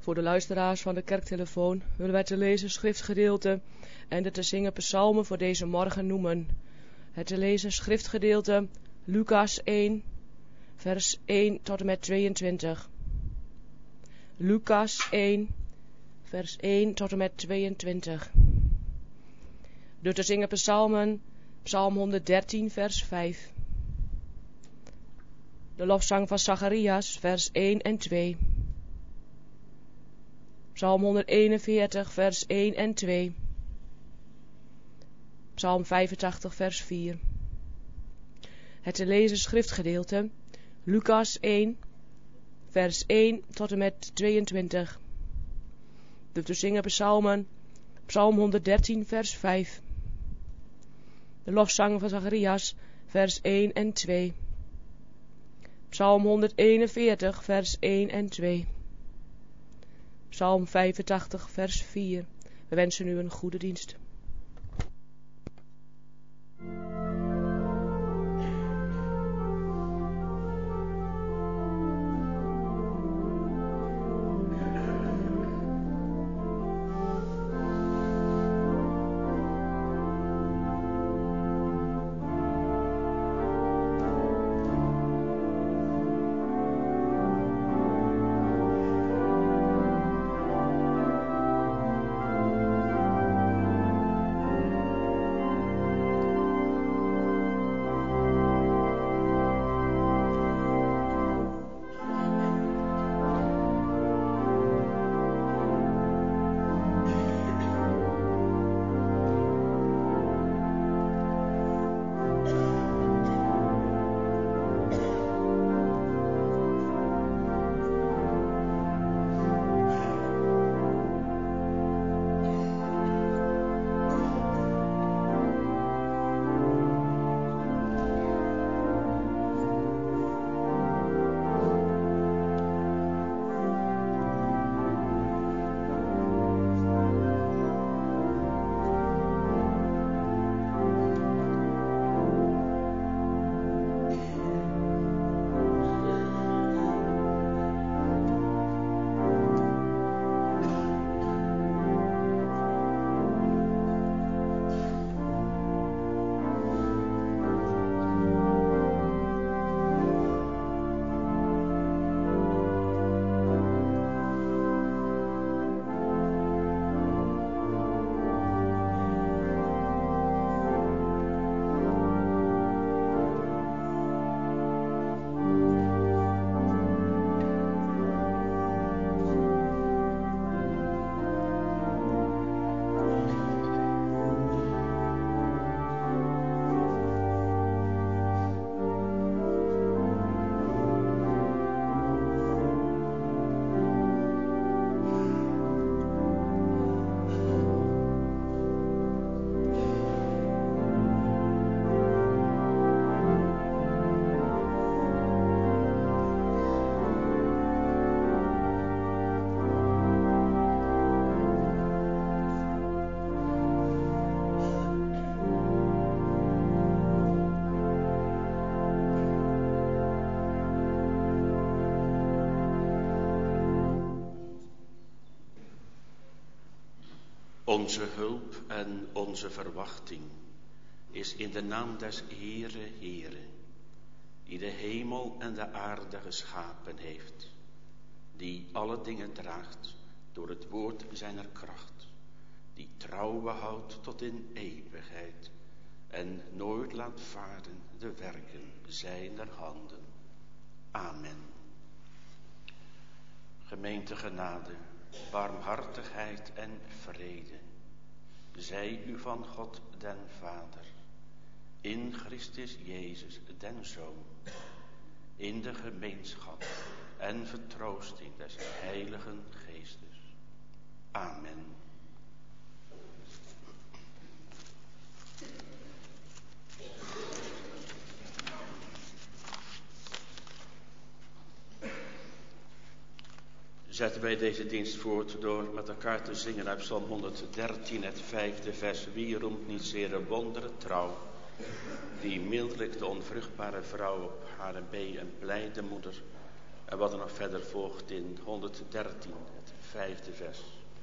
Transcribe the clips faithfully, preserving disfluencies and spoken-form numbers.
Voor de luisteraars van de kerktelefoon willen wij te lezen schriftgedeelte en de te zingen psalmen voor deze morgen noemen. Het te lezen schriftgedeelte Lucas één, vers één tot en met tweeëntwintig. Lucas één, vers één tot en met tweeëntwintig. De te zingen psalmen, psalm honderddertien, vers vijf. De lofzang van Zacharias, vers één en twee. Psalm honderdeenenveertig, vers één en twee. Psalm vijfentachtig, vers vier. Het te lezen schriftgedeelte, Lucas één, vers één tot en met tweeëntwintig. De te zingen psalmen, psalm honderddertien, vers vijf. De lofzang van Zacharias, vers één en twee. Psalm honderdeenenveertig, vers één en twee. Psalm vijfentachtig, vers vier. We wensen u een goede dienst. Onze hulp en onze verwachting is in de naam des Heere Heere, die de hemel en de aarde geschapen heeft, die alle dingen draagt door het woord zijner kracht, die trouw behoudt tot in eeuwigheid en nooit laat varen de werken zijner handen. Amen. Gemeente genade, barmhartigheid en vrede zij u van God den Vader, in Christus Jezus den Zoon, in de gemeenschap en vertroosting des Heiligen Geestes. Amen. Zetten wij deze dienst voort door met elkaar te zingen uit Psalm honderddertien, het vijfde vers. Wie roemt niet zeer wonderen trouw, die mildelijk de onvruchtbare vrouw op haar bee en blijde moeder. En wat er nog verder volgt in honderddertien, het vijfde vers.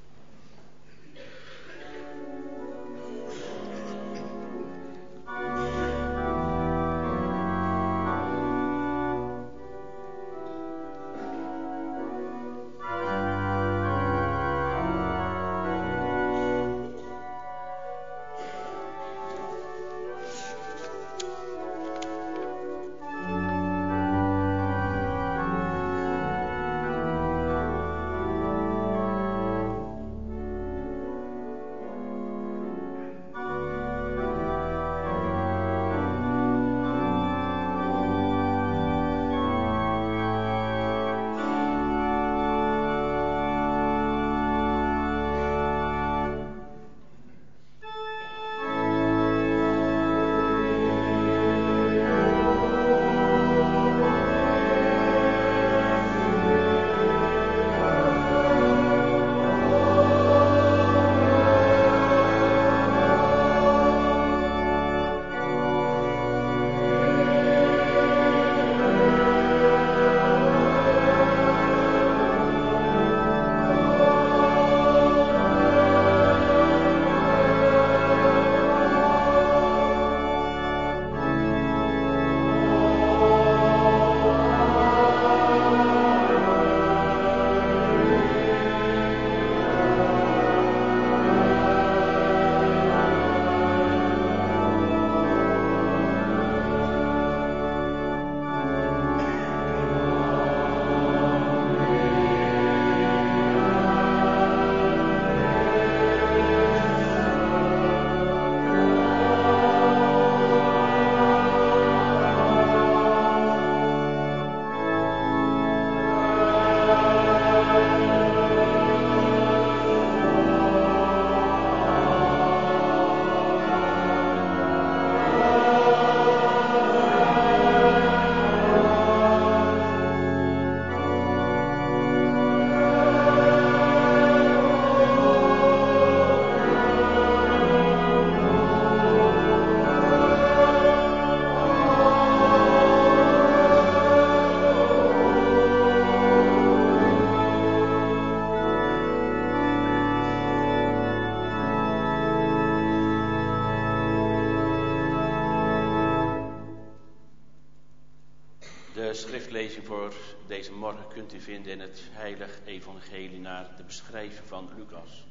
De schriftlezing voor deze morgen kunt u vinden in het heilig evangelie naar de beschrijving van Lucas.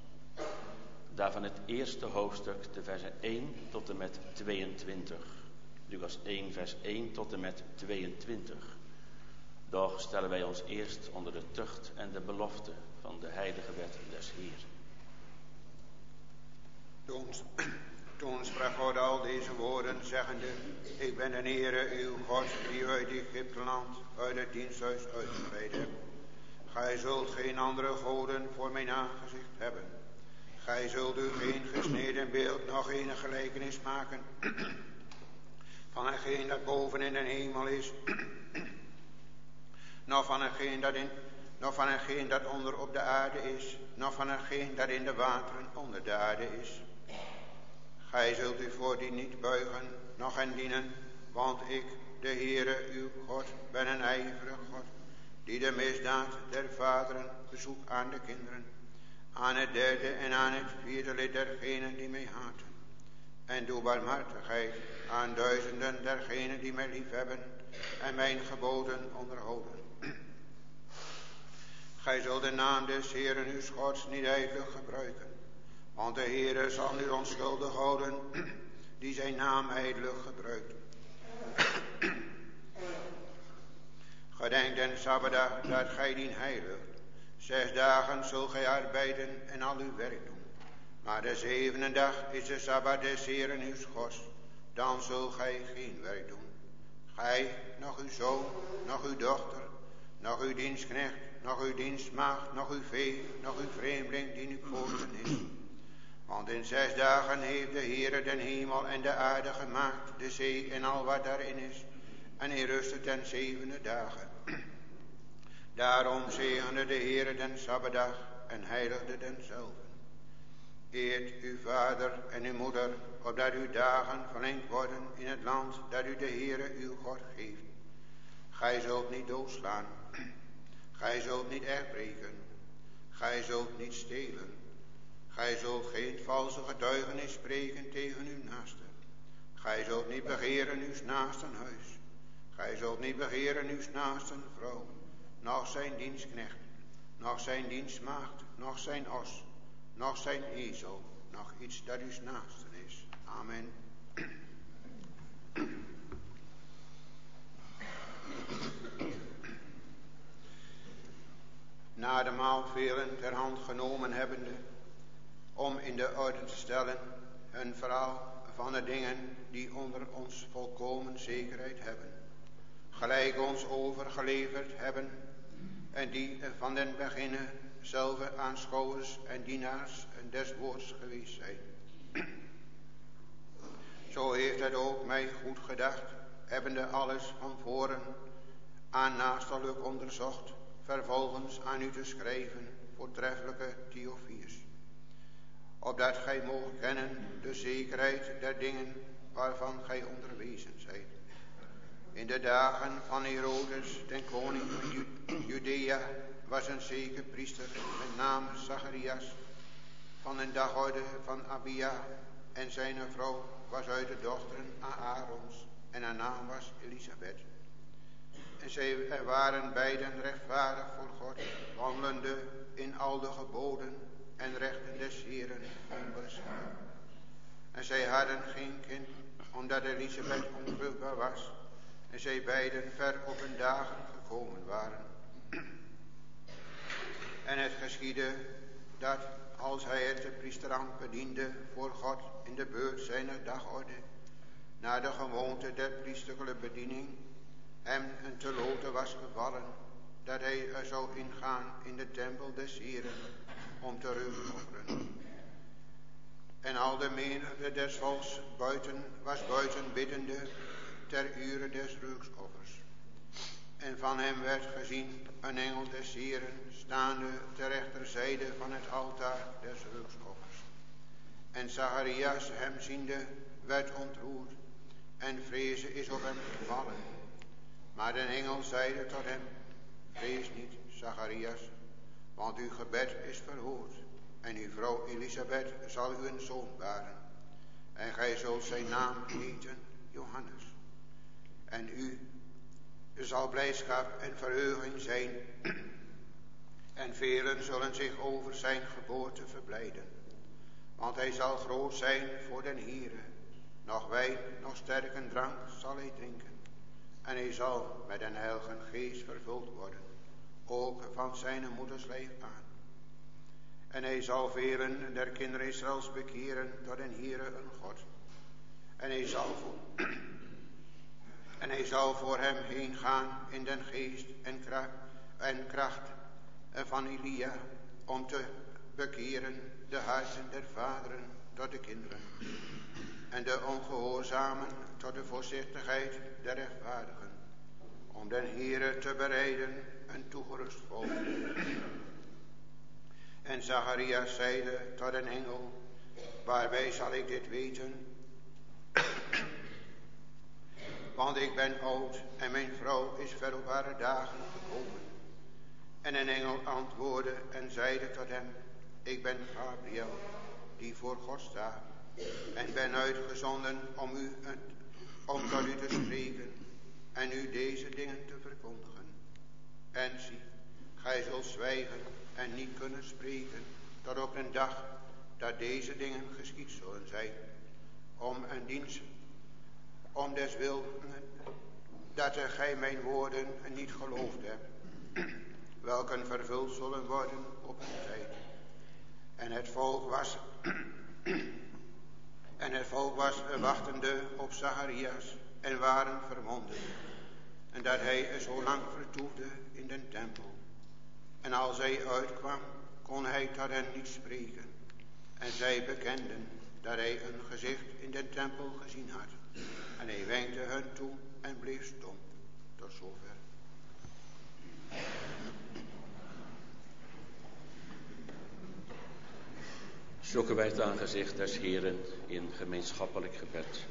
Daarvan het eerste hoofdstuk, de versen één tot en met tweeëntwintig. Lucas één, vers één tot en met tweeëntwintig. Doch stellen wij ons eerst onder de tucht en de belofte van de heilige wet des Heer. Toen, toen sprak God al deze woorden, zeggende: Ik ben de Heere uw God, die u uit Egypteland, uit het diensthuis uitgeleid hebt. Gij zult geen andere goden voor mijn aangezicht hebben. Gij zult u geen gesneden beeld, nog geen gelijkenis maken van hetgeen dat boven in de hemel is, nog van hetgeen dat in, nog van hetgeen dat onder op de aarde is, nog van hetgeen dat in de wateren onder de aarde is. Gij zult u voor die niet buigen, nog hen dienen, want ik, de Heere uw God, ben een ijverig God, die de misdaad der vaderen bezoekt aan de kinderen, aan het derde en aan het vierde lid dergenen die mij haten. En doe barmhartigheid aan duizenden dergenen die mij lief hebben en mijn geboden onderhouden. Gij zult de naam des Heeren uw Gods niet ijdelig gebruiken, want de Heere zal u onschuldig houden die zijn naam ijdelig gebruikt. Gedenk den Sabbatdag dat gij dien heiligt. Zes dagen zult gij arbeiden en al uw werk doen. Maar de zevende dag is de Sabbat des Heeren uw Gods. Dan zult gij geen werk doen. Gij, nog uw zoon, nog uw dochter, nog uw dienstknecht, nog uw dienstmaagd, nog uw vee, nog uw vreemdeling die uw poorten is. Want in zes dagen heeft de Heere den hemel en de aarde gemaakt, de zee en al wat daarin is. En hij rustte ten zevende dagen. Daarom zegende de Heere den Sabbatdag en heiligde denzelven. Eert uw vader en uw moeder, opdat uw dagen verlengd worden in het land dat u de Heere uw God geeft. Gij zult niet doodslaan. Gij zult niet erbreken. Gij zult niet stelen. Gij zult geen valse getuigenis spreken tegen uw naaste. Gij zult niet begeren uw naasten huis. Gij zult niet begeren uw naasten vrouw, noch zijn dienstknecht, noch zijn dienstmaagd, noch zijn os, noch zijn ezel, noch iets dat uw naasten is. Amen. Na de maal velen ter hand genomen hebbende, om in de orde te stellen hun verhaal van de dingen die onder ons volkomen zekerheid hebben, gelijk ons overgeleverd hebben, en die van den beginne zelf aanschouwers en dienaars des woords geweest zijn. Zo heeft het ook mij goed gedacht, hebbende alles van voren aannaastelijk onderzocht, vervolgens aan u te schrijven, voortreffelijke Theophilus, opdat gij moogt kennen de zekerheid der dingen waarvan gij onderwezen zijt. In de dagen van Herodes, den koning van Ju- Judea, was een zeker priester met naam Zacharias, van een dagorde van Abia, en zijn vrouw was uit de dochteren Aarons, en haar naam was Elisabeth. En zij waren beiden rechtvaardig voor God, wandelende in al de geboden en rechten des Heeren onbeschaamd. En zij hadden geen kind, omdat Elisabeth onvruchtbaar was, en zij beiden ver op hun dagen gekomen waren. En het geschiedde dat, als hij het de priesterambt bediende voor God in de beurt zijner dagorde, naar de gewoonte der priesterlijke bediening, hem een te loten was gevallen, dat hij er zou ingaan in de tempel des Heeren om te reukofferen. En al de menigte des volks buiten was buiten biddende ter ure des reukoffers. En van hem werd gezien een engel des Heeren staande ter rechterzijde van het altaar des reukoffers. En Zacharias hem ziende werd ontroerd en vreeze is op hem gevallen. Maar de engel zeide tot hem: vrees niet, Zacharias, want uw gebed is verhoord, en uw vrouw Elisabeth zal u een zoon baren, en gij zult zijn naam heten Johannes. En u zal blijdschap en verheuging zijn, en velen zullen zich over zijn geboorte verblijden. Want hij zal groot zijn voor den Heere, nog wijn, nog sterke drank zal hij drinken. En hij zal met een heilige geest vervuld worden, ook van zijn moeders lijf aan. En hij zal velen der kinderen Israëls bekeren tot den Heere een God. En hij zal voor, en hij zal voor hem heen gaan in den geest en kracht, en kracht van Elia, om te bekeren de harten der vaderen tot de kinderen, en de ongehoorzamen tot de voorzichtigheid der rechtvaardigen, om den Heere te bereiden een toegerust volk. En Zacharias zeide tot een engel: waarbij zal ik dit weten? Want ik ben oud en mijn vrouw is ver op haar dagen gekomen. En een engel antwoordde en zeide tot hem: ik ben Gabriel, die voor God staat, en ben uitgezonden om u het, om tot u te spreken en u deze dingen te verkondigen. En zie, gij zult zwijgen en niet kunnen spreken tot op een dag dat deze dingen geschied zullen zijn, om een dienst, om des wil dat gij mijn woorden niet geloofd hebt, welke vervuld zullen worden op een tijd. En het volk was en het volk was wachtende op Zacharias en waren verwonderd, en dat hij zo lang vertoefde in den tempel. En als hij uitkwam, kon hij tot hen niet spreken. En zij bekenden dat hij een gezicht in den tempel gezien had. En hij wenkte hen toe en bleef stom. Tot zover. Zoeken wij het aangezicht des Heeren in gemeenschappelijk gebed.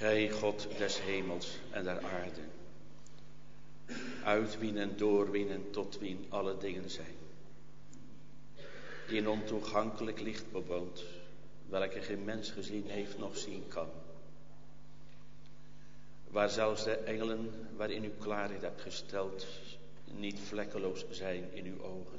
Gij God des hemels en der aarde, uit wien en door wien en tot wien alle dingen zijn, die een ontoegankelijk licht bewoont, welke geen mens gezien heeft nog zien kan, waar zelfs de engelen waarin u klaarheid hebt gesteld niet vlekkeloos zijn in uw ogen.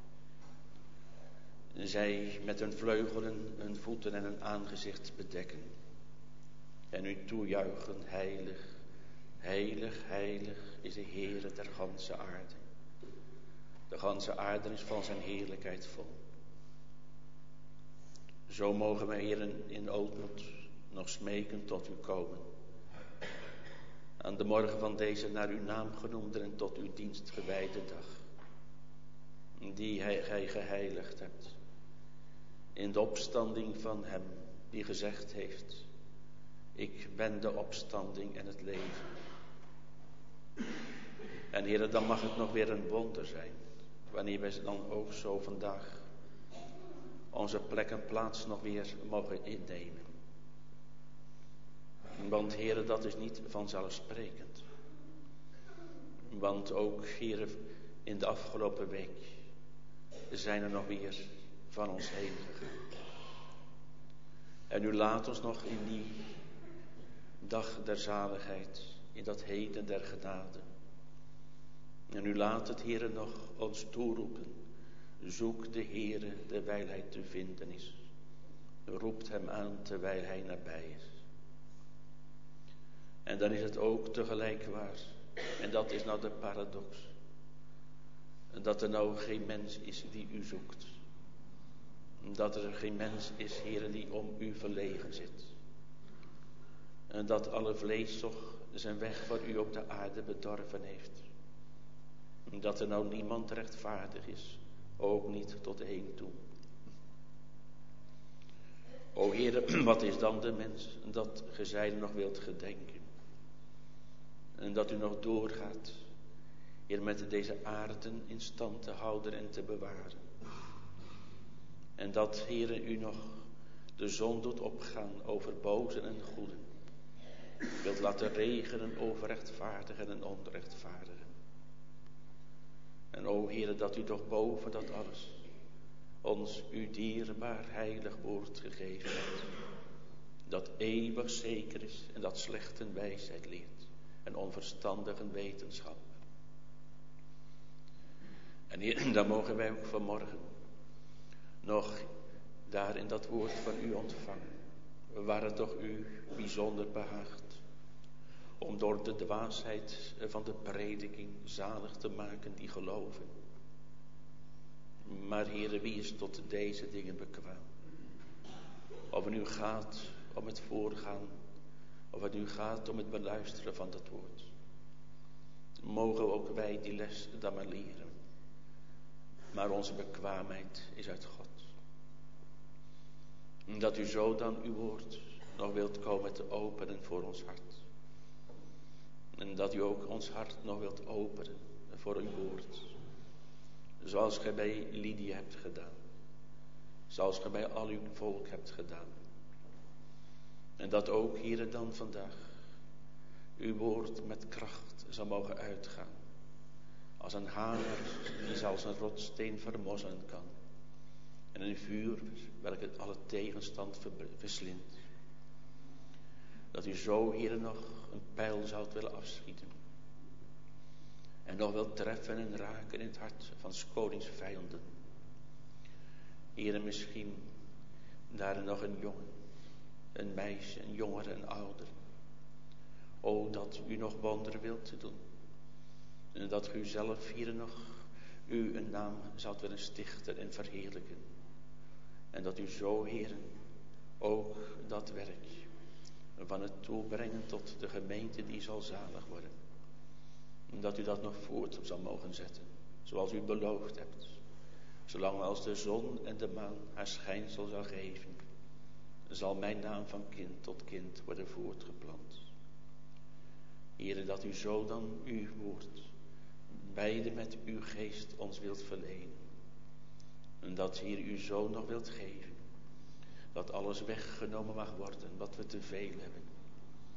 Zij met hun vleugelen, hun voeten en hun aangezicht bedekken en u toejuichen: heilig, heilig, heilig is de Heere der ganse aarde. De ganse aarde is van zijn heerlijkheid vol. Zo mogen wij, Heeren, in ootmoed nog smeken tot u komen, aan de morgen van deze naar uw naam genoemde en tot uw dienst gewijde dag, die gij geheiligd hebt in de opstanding van hem die gezegd heeft: ik ben de opstanding en het leven. En Heere, dan mag het nog weer een wonder zijn, wanneer wij dan ook zo vandaag onze plek en plaats nog weer mogen innemen. Want Heere, dat is niet vanzelfsprekend. Want ook, Heere, in de afgelopen week zijn er nog weer van ons heen gegaan. En u laat ons nog in die dag der zaligheid, in dat heden der genade. En u laat het, Heere, nog ons toeroepen: zoek de Heere terwijl hij te vinden is. Roept hem aan terwijl hij nabij is. En dan is het ook tegelijk waar, en dat is nou de paradox, dat er nou geen mens is die u zoekt. Dat er geen mens is, Heere, die om u verlegen zit. En dat alle vlees toch zijn weg voor u op de aarde bedorven heeft. Dat er nou niemand rechtvaardig is, ook niet tot één toe. O Heere, wat is dan de mens, dat ge zijne nog wilt gedenken. En dat u nog doorgaat, Heer, met deze aarden in stand te houden en te bewaren. En dat, Heere, u nog de zon doet opgaan over bozen en goeden. Wilt laten regenen over rechtvaardigen en onrechtvaardigen. En o Heere, dat u toch boven dat alles ons uw dierbaar heilig woord gegeven hebt. Dat eeuwig zeker is en dat slechten wijsheid leert en onverstandigen wetenschap. En Heer, dan mogen wij ook vanmorgen nog daar in dat woord van u ontvangen, waar het toch u bijzonder behaagt, om door de dwaasheid van de prediking zalig te maken die geloven. Maar Heere, wie is tot deze dingen bekwaam? Of het nu gaat om het voorgaan, of het nu gaat om het beluisteren van dat woord, mogen ook wij die les dan maar leren. Maar onze bekwaamheid is uit God. Dat u zo dan uw woord nog wilt komen te openen voor ons hart. En dat u ook ons hart nog wilt openen voor uw woord. Zoals gij bij Lydia hebt gedaan. Zoals gij bij al uw volk hebt gedaan. En dat ook hier dan vandaag uw woord met kracht zal mogen uitgaan. Als een hamer die zelfs een rotsteen vermozzelen kan. En een vuur welke alle tegenstand verslindt. Dat u zo, Heer, nog een pijl zoudt willen afschieten. En nog wilt treffen en raken in het hart van 's konings vijanden. Heer, misschien daar nog een jongen, een meisje, een jongere, een ouder. O, dat u nog wonderen wilt doen. En dat u zelf hier nog u een naam zoudt willen stichten en verheerlijken. En dat u zo, Heeren, ook dat werk van het toebrengen tot de gemeente die zal zalig worden. En dat u dat nog voort zal mogen zetten, zoals u beloofd hebt. Zolang als de zon en de maan haar schijnsel zal geven, zal mijn naam van kind tot kind worden voortgeplant. Heere, dat u zo dan uw woord, beide met uw geest ons wilt verlenen. En dat hier u zo nog wilt geven. Dat alles weggenomen mag worden wat we te veel hebben.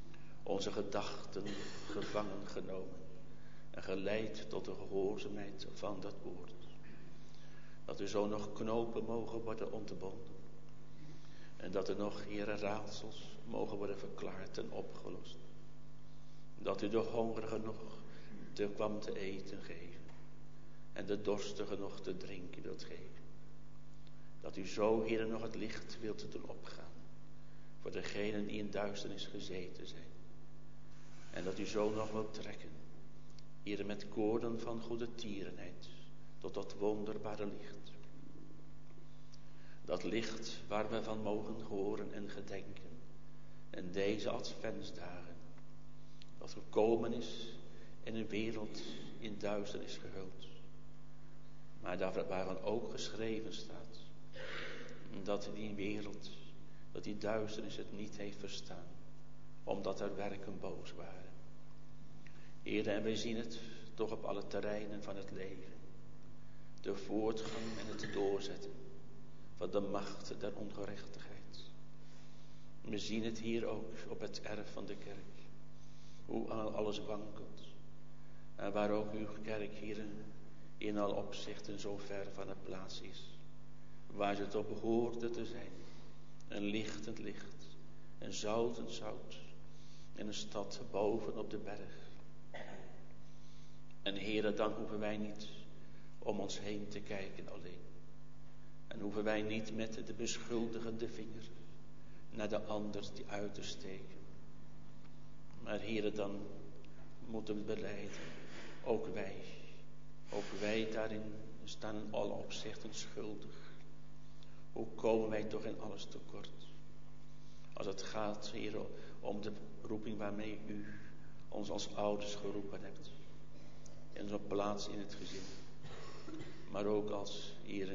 onze gedachten gevangen genomen en geleid tot de gehoorzaamheid van dat woord. Dat er zo nog knopen mogen worden ontbonden. En dat er nog, Heere, raadsels mogen worden verklaard en opgelost. Dat u de hongerigen nog te kwam te eten geven. En de dorstigen nog te drinken wilt geven. Dat u zo, Heere, nog het licht wilt doen opgaan. Voor degenen die in duisternis gezeten zijn. En dat u zo nog wilt trekken. Heere, met koorden van goede tierenheid. Tot dat wonderbare licht. Dat licht waar we van mogen horen en gedenken. En deze adventsdagen. Dat gekomen is in een wereld in duisternis gehuld. Maar daar waar ook geschreven staat. Dat die wereld, dat die duisternis het niet heeft verstaan. Omdat er werken boos waren. Heere, en wij zien het toch op alle terreinen van het leven. De voortgang en het doorzetten van de macht der ongerechtigheid. We zien het hier ook op het erf van de kerk. Hoe alles wankelt. En waar ook uw kerk hier in alle opzichten zo ver van de plaats is. Waar ze toch behoorde te zijn. Een lichtend licht. Een zoutend zout. En een stad boven op de berg. En Heere, dan hoeven wij niet om ons heen te kijken alleen. En hoeven wij niet met de beschuldigende vinger naar de ander die uit te steken. Maar Heere, dan moeten we belijden. Ook wij. Ook wij daarin staan in alle opzichten schuldig. Hoe komen wij toch in alles tekort? Als het gaat, Heere, om de roeping waarmee u ons als ouders geroepen hebt. En onze plaats in het gezin. Maar ook als, Heere,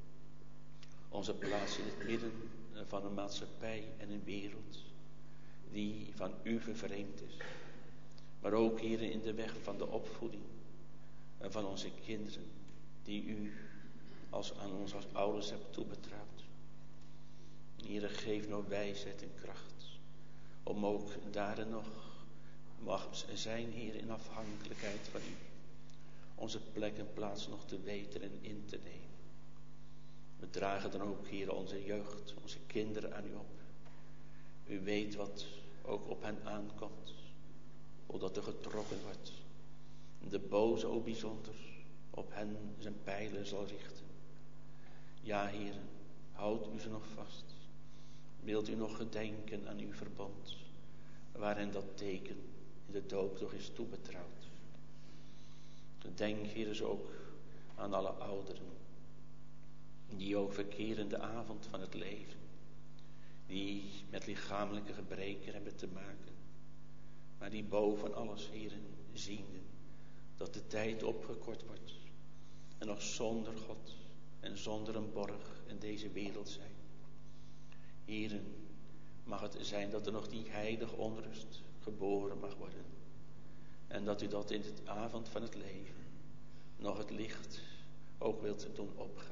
onze plaats in het midden van een maatschappij en een wereld die van u vervreemd is. Maar ook, Heere, in de weg van de opvoeding van onze kinderen die u als, aan ons als ouders hebt toebetrouwd. Heere, geef nou wijsheid en kracht om ook daarin nog mag zijn, Heere, in afhankelijkheid van u. Onze plek en plaats nog te weten en in te nemen. We dragen dan ook, Heere, onze jeugd, onze kinderen aan u op. U weet wat ook op hen aankomt. Hoe dat er getrokken wordt. De boze ook bijzonder op hen zijn pijlen zal richten. Ja, Heere, houdt u ze nog vast. Wilt u nog gedenken aan uw verbond. Waarin dat teken in de doop toch is toebetrouwd. Gedenk, Heere, zo ook aan alle ouderen. Die ook verkeren in de avond van het leven. Die met lichamelijke gebreken hebben te maken. Maar die boven alles, Heere, ziende dat de tijd opgekort wordt. En nog zonder God en zonder een borg in deze wereld zijn. Heere, mag het zijn dat er nog die heilige onrust geboren mag worden. En dat u dat in de avond van het leven nog het licht ook wilt doen opgaan.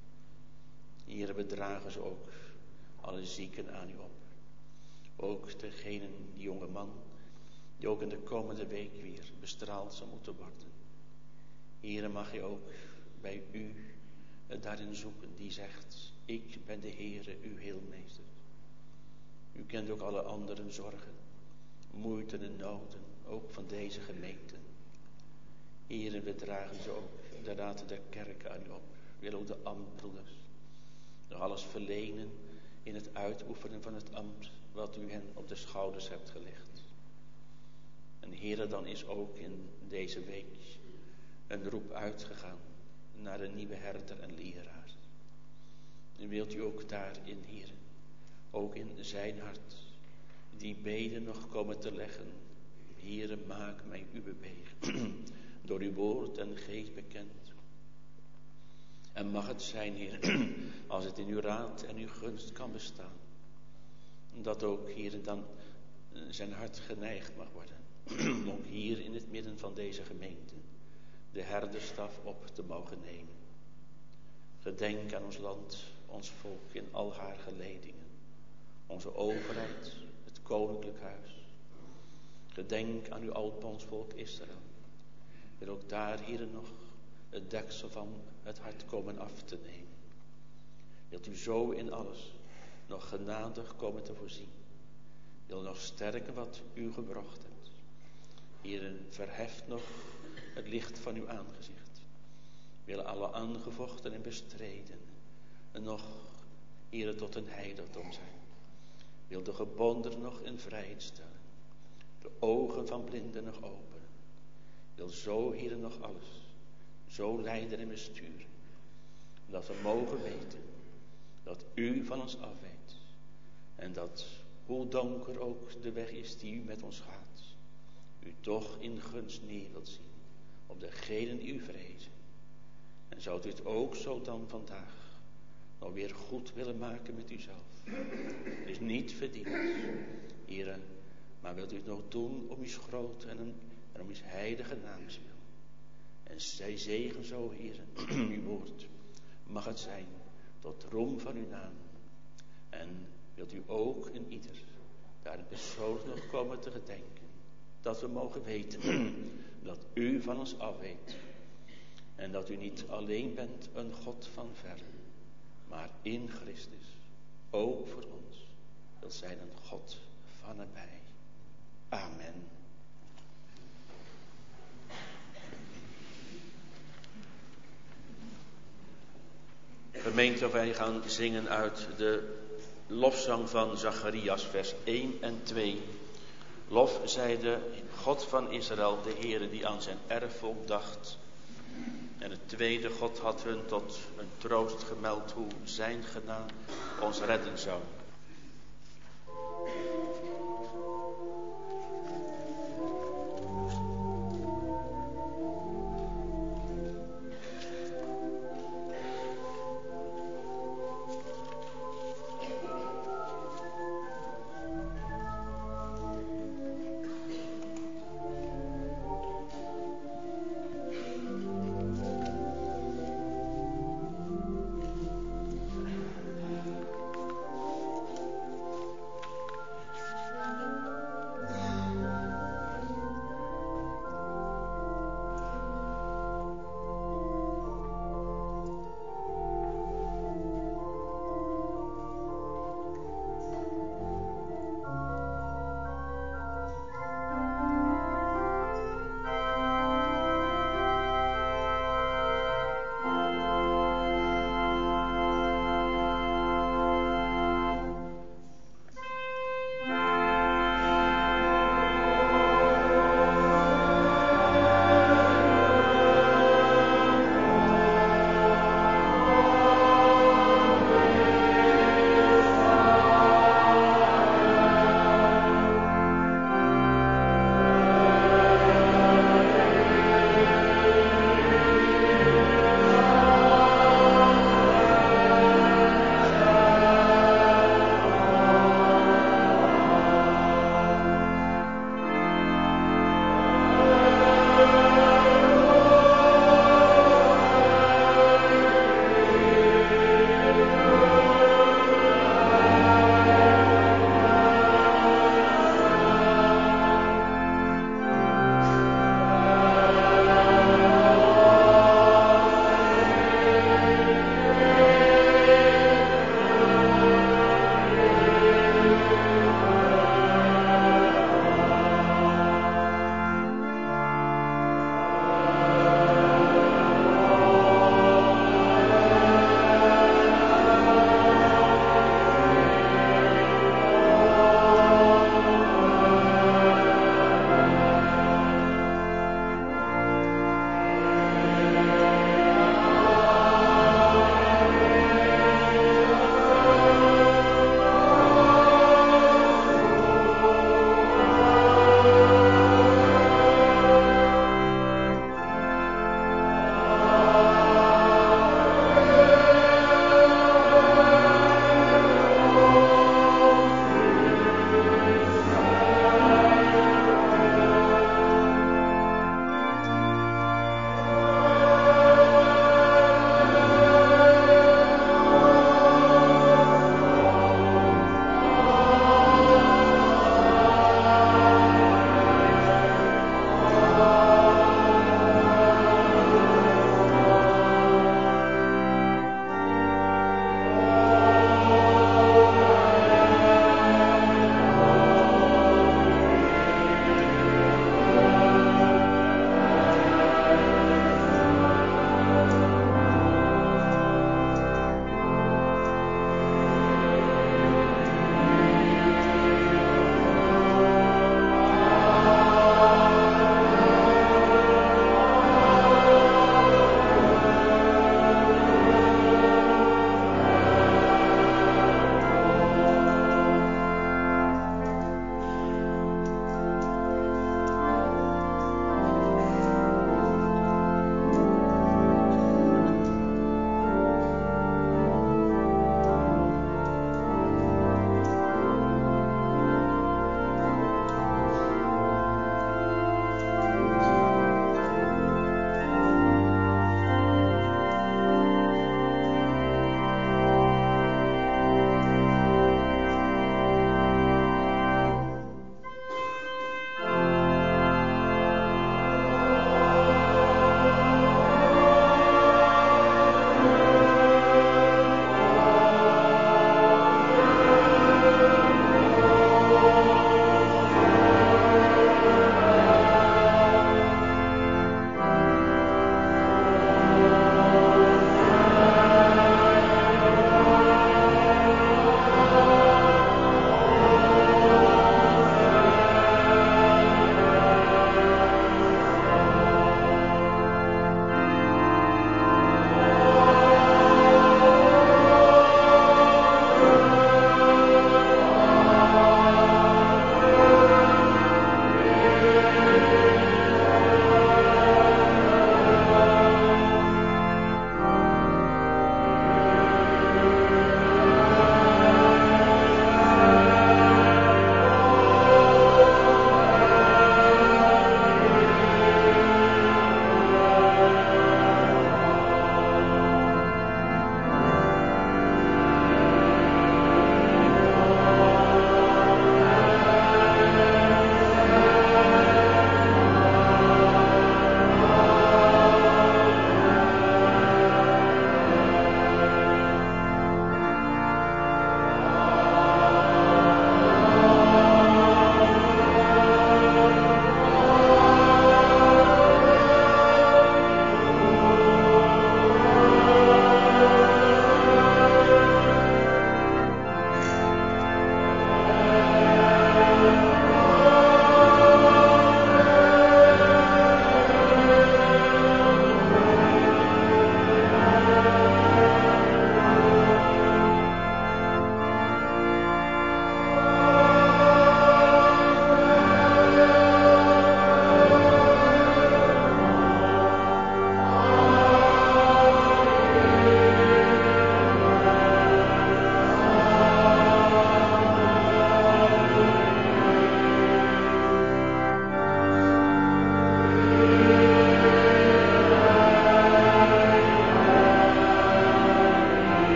Heere, we dragen ze ook alle zieken aan u op. Ook degene, die jonge man, die ook in de komende week weer bestraald zal moeten worden. Heere, mag je ook bij u daarin zoeken die zegt, ik ben de Heere, uw heelmeester. U kent ook alle anderen zorgen, moeite en noden, ook van deze gemeente. Heere, we dragen ze ook de raad der kerken aan u op. Wil ook de ambtbroeders nog alles verlenen in het uitoefenen van het ambt wat u hen op de schouders hebt gelegd. En Heere, dan is ook in deze week een roep uitgegaan naar een nieuwe herder en leraar. En wilt u ook daarin, Heere, ook in zijn hart die beden nog komen te leggen. Heere, maak mij uw beweging, door uw woord en geest bekend. En mag het zijn, Heer, als het in uw raad en uw gunst kan bestaan. Dat ook, Heer, dan zijn hart geneigd mag worden. Ook hier in het midden van deze gemeente de herderstaf op te mogen nemen. Gedenk aan ons land, ons volk in al haar geledingen. Onze overheid, het koninklijk huis. Gedenk aan uw oudbondsvolk Israël. Wil ook daar, Heere, nog het deksel van het hart komen af te nemen. Wilt u zo in alles nog genadig komen te voorzien. Wil nog sterken wat u gebracht hebt. Heere, verheft nog het licht van uw aangezicht. Wil alle aangevochten en bestreden en nog, Heere, tot een heiligdom zijn. Wil de gebonden nog in vrijheid stellen. De ogen van blinden nog openen. Wil zo, Heere, nog alles zo leiden en besturen. Dat we mogen weten dat u van ons afweet. En dat, hoe donker ook de weg is die u met ons gaat, u toch in gunst neer wilt zien op degenen die u vrezen. En zou u het ook zo dan vandaag nog weer goed willen maken met uzelf. Het is niet verdiend, Heere, maar wilt u het nog doen om uw grote en, en om uw heilige naams wil. En zij zegen zo, Heere, uw woord. Mag het zijn tot roem van uw naam. En wilt u ook in ieder daar persoonlijk nog komen te gedenken. Dat we mogen weten dat u van ons afweet. En dat u niet alleen bent een God van verre. Maar in Christus, ook voor ons, wilt zijn een God van nabij. Amen. Gemeente, wij gaan zingen uit de lofzang van Zacharias, vers één en twee. Lof zij de God van Israël, de Heere die aan zijn erfvolk dacht. En het tweede, God had hun tot een troost gemeld hoe zijn genade ons redden zou.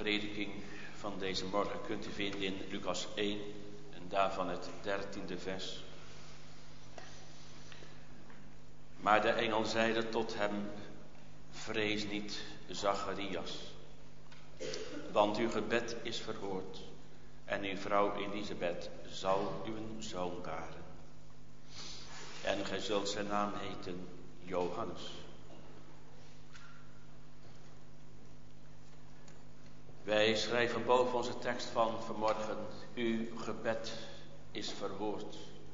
prediking van deze morgen kunt u vinden in Lucas één en daarvan het dertiende vers. Maar de engel zeide tot hem: vrees niet, Zacharias, want uw gebed is verhoord en uw vrouw Elisabeth zal uw zoon baren. En gij zult zijn naam heten Johannes. Wij schrijven boven onze tekst van vanmorgen: uw gebed is verhoord.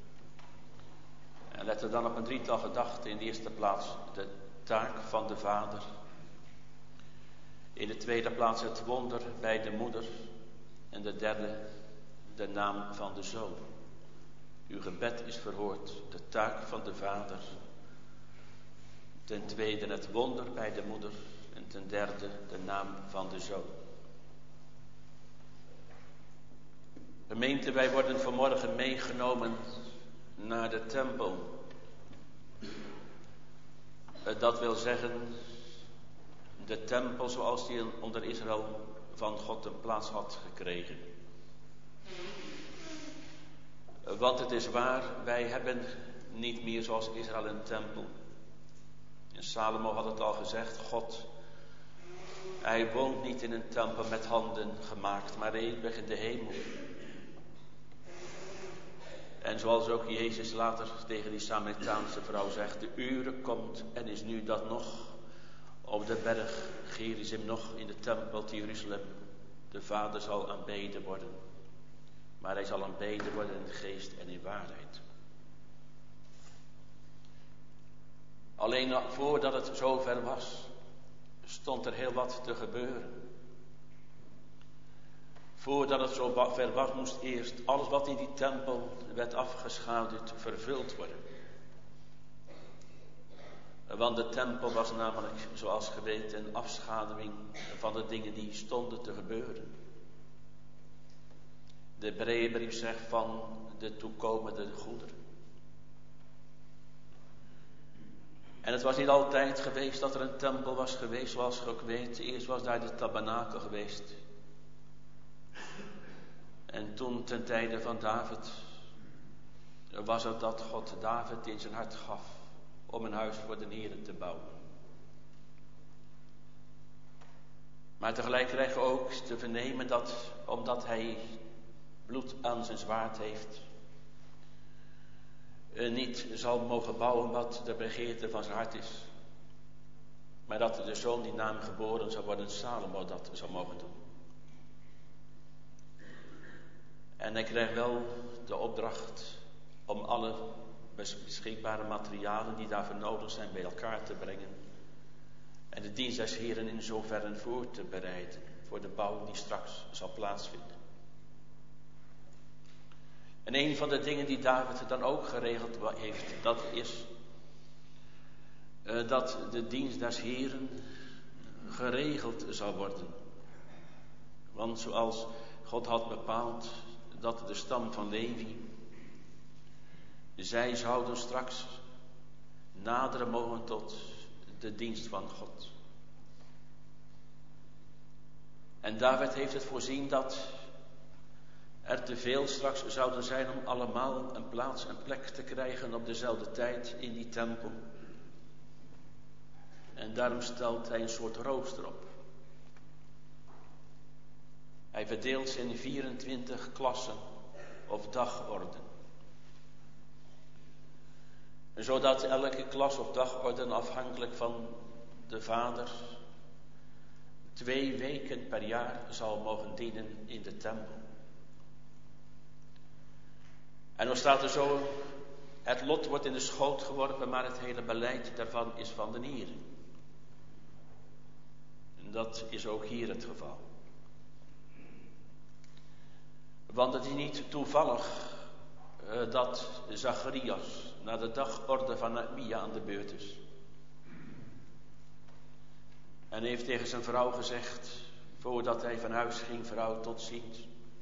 En letten dan op een drietal gedachten. In de eerste plaats de taak van de vader. In de tweede plaats het wonder bij de moeder. En de derde de naam van de zoon. Uw gebed is verhoord, de taak van de vader. Ten tweede het wonder bij de moeder. En ten derde de naam van de zoon. Gemeente, wij worden vanmorgen meegenomen naar de tempel. Dat wil zeggen, de tempel zoals die onder Israël van God een plaats had gekregen. Want het is waar, wij hebben niet meer zoals Israël een tempel. En Salomo had het al gezegd, God, hij woont niet in een tempel met handen gemaakt, maar eeuwig in de hemel. En zoals ook Jezus later tegen die Samaritaanse vrouw zegt, de uur komt en is nu dat nog op de berg Gerizim, nog in de tempel te Jeruzalem, de Vader zal aanbeden worden. Maar hij zal aanbeden worden in geest en in waarheid. Alleen voordat het zover was, stond er heel wat te gebeuren. Voordat het zo ver was, moest eerst alles wat in die tempel werd afgeschaduwd vervuld worden. Want de tempel was namelijk, zoals geweten, een afschaduwing van de dingen die stonden te gebeuren. De Hebreeënbrief zegt van de toekomende goederen. En het was niet altijd geweest dat er een tempel was geweest, zoals je ook weet. Eerst was daar de tabernakel geweest. En toen ten tijde van David was het dat God David in zijn hart gaf om een huis voor de Heere te bouwen. Maar tegelijk krijg je ook te vernemen dat omdat hij bloed aan zijn zwaard heeft, niet zal mogen bouwen wat de begeerte van zijn hart is. Maar dat de zoon die na hem geboren zou worden, Salomo, dat zou mogen doen. En hij krijgt wel de opdracht om alle beschikbare materialen die daarvoor nodig zijn bij elkaar te brengen. En de dienst des Heren in zoverre voor te bereiden voor de bouw die straks zal plaatsvinden. En een van de dingen die David dan ook geregeld heeft, dat is uh, dat de dienst des Heren geregeld zal worden. Want zoals God had bepaald dat de stam van Levi, zij zouden straks naderen mogen tot de dienst van God. En David heeft het voorzien dat er te veel straks zouden zijn om allemaal een plaats en plek te krijgen op dezelfde tijd in die tempel. En daarom stelt hij een soort rooster op. Hij verdeelt ze in vierentwintig klassen of dagorden. Zodat elke klas of dagorden afhankelijk van de vader twee weken per jaar zal mogen dienen in de tempel. En dan staat er zo, het lot wordt in de schoot geworpen, maar het hele beleid daarvan is van de Heere. En dat is ook hier het geval. Want het is niet toevallig uh, dat Zacharias naar de dagorde van Abia aan de beurt is. En heeft tegen zijn vrouw gezegd, voordat hij van huis ging, vrouw, tot ziens.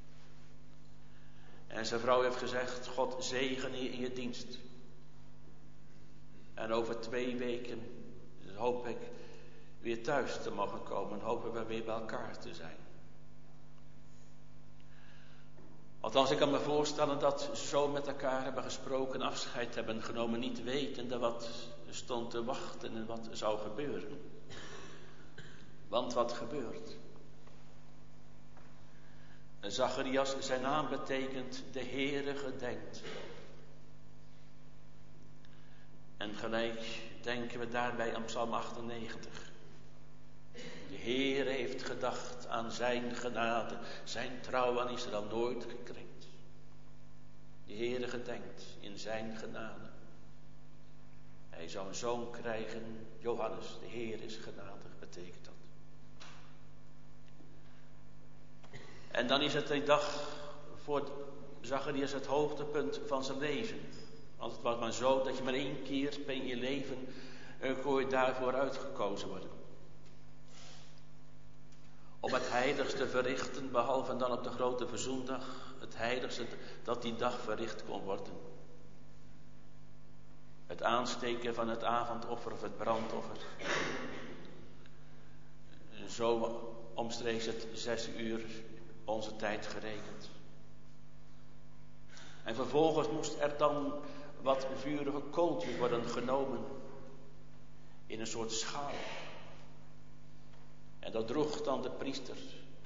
En zijn vrouw heeft gezegd, God zegen je in je dienst. En over twee weken hoop ik weer thuis te mogen komen. Hopen we weer bij elkaar te zijn. Althans, ik kan me voorstellen dat ze zo met elkaar hebben gesproken, afscheid hebben genomen, niet wetende wat stond te wachten en wat zou gebeuren. Want wat gebeurt? Zacharias, zijn naam betekent de Heere gedenkt. En gelijk denken we daarbij aan Psalm achtennegentig. De Heere heeft gedacht aan zijn genade, zijn trouw aan Israël nooit gekrenkt. De Heere gedenkt in zijn genade. Hij zou een zoon krijgen, Johannes, de Heer is genadig, betekent dat. En dan is het een dag voor Zacharias het hoogtepunt van zijn leven. Want het was maar zo dat je maar één keer in je leven uh, kon je daarvoor uitgekozen worden. Om het heiligste verrichten, behalve dan op de grote verzoendag, het heiligste dat die dag verricht kon worden. Het aansteken van het avondoffer of het brandoffer. Zo omstreeks het zes uur onze tijd gerekend. En vervolgens moest er dan wat vurige kooltjes worden genomen in een soort schaal. En dat droeg dan de priester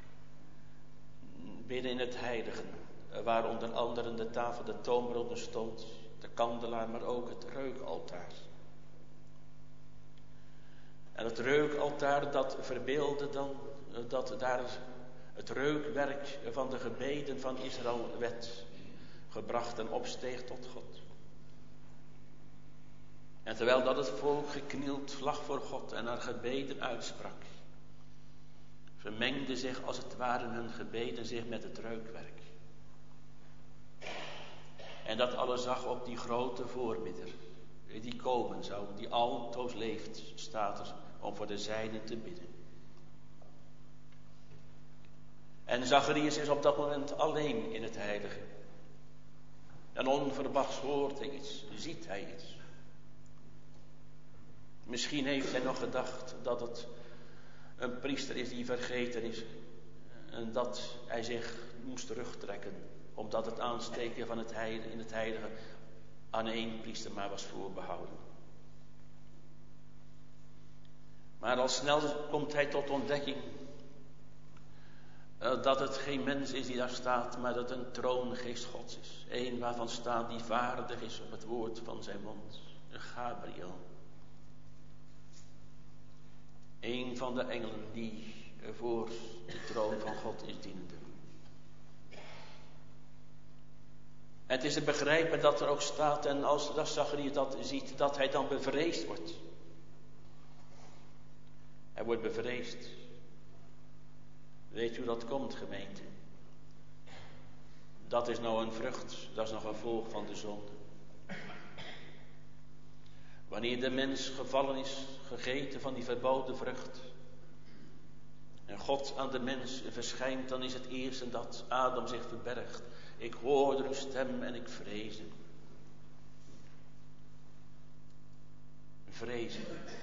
binnen in het heilige, waar onder andere de tafel de toonbroden stond, de kandelaar, maar ook het reukaltaar. En het reukaltaar, dat verbeeldde dan dat daar het reukwerk van de gebeden van Israël werd gebracht en opsteeg tot God. En terwijl dat het volk geknield lag voor God en haar gebeden uitsprak, vermengde zich als het ware hun gebeden zich met het reukwerk. En dat alles zag op die grote voorbidder, die komen zou, die altoos leeft, staat er, om voor de zijnen te bidden. En Zacharias is op dat moment alleen in het heilige. En onverwachts hoort hij iets, ziet hij iets. Misschien heeft hij nog gedacht dat het een priester is die vergeten is. En dat hij zich moest terugtrekken. Omdat het aansteken van het heilige, in het heilige aan één priester maar was voorbehouden. Maar al snel komt hij tot ontdekking uh, dat het geen mens is die daar staat, maar dat het een troongeest Gods is. Eén waarvan staat die vaardig is op het woord van zijn mond. Een Gabriel. Een van de engelen die voor de troon van God is dienende. Het is te begrijpen dat er ook staat, en als Zacharias dat ziet, dat hij dan bevreesd wordt. Hij wordt bevreesd. Weet u hoe dat komt, gemeente? Dat is nou een vrucht, dat is nog een gevolg van de zonde. Wanneer de mens gevallen is, gegeten van die verboden vrucht, en God aan de mens verschijnt, dan is het eerste dat Adam zich verbergt. Ik hoorde uw stem en ik vreesde. Vrezen.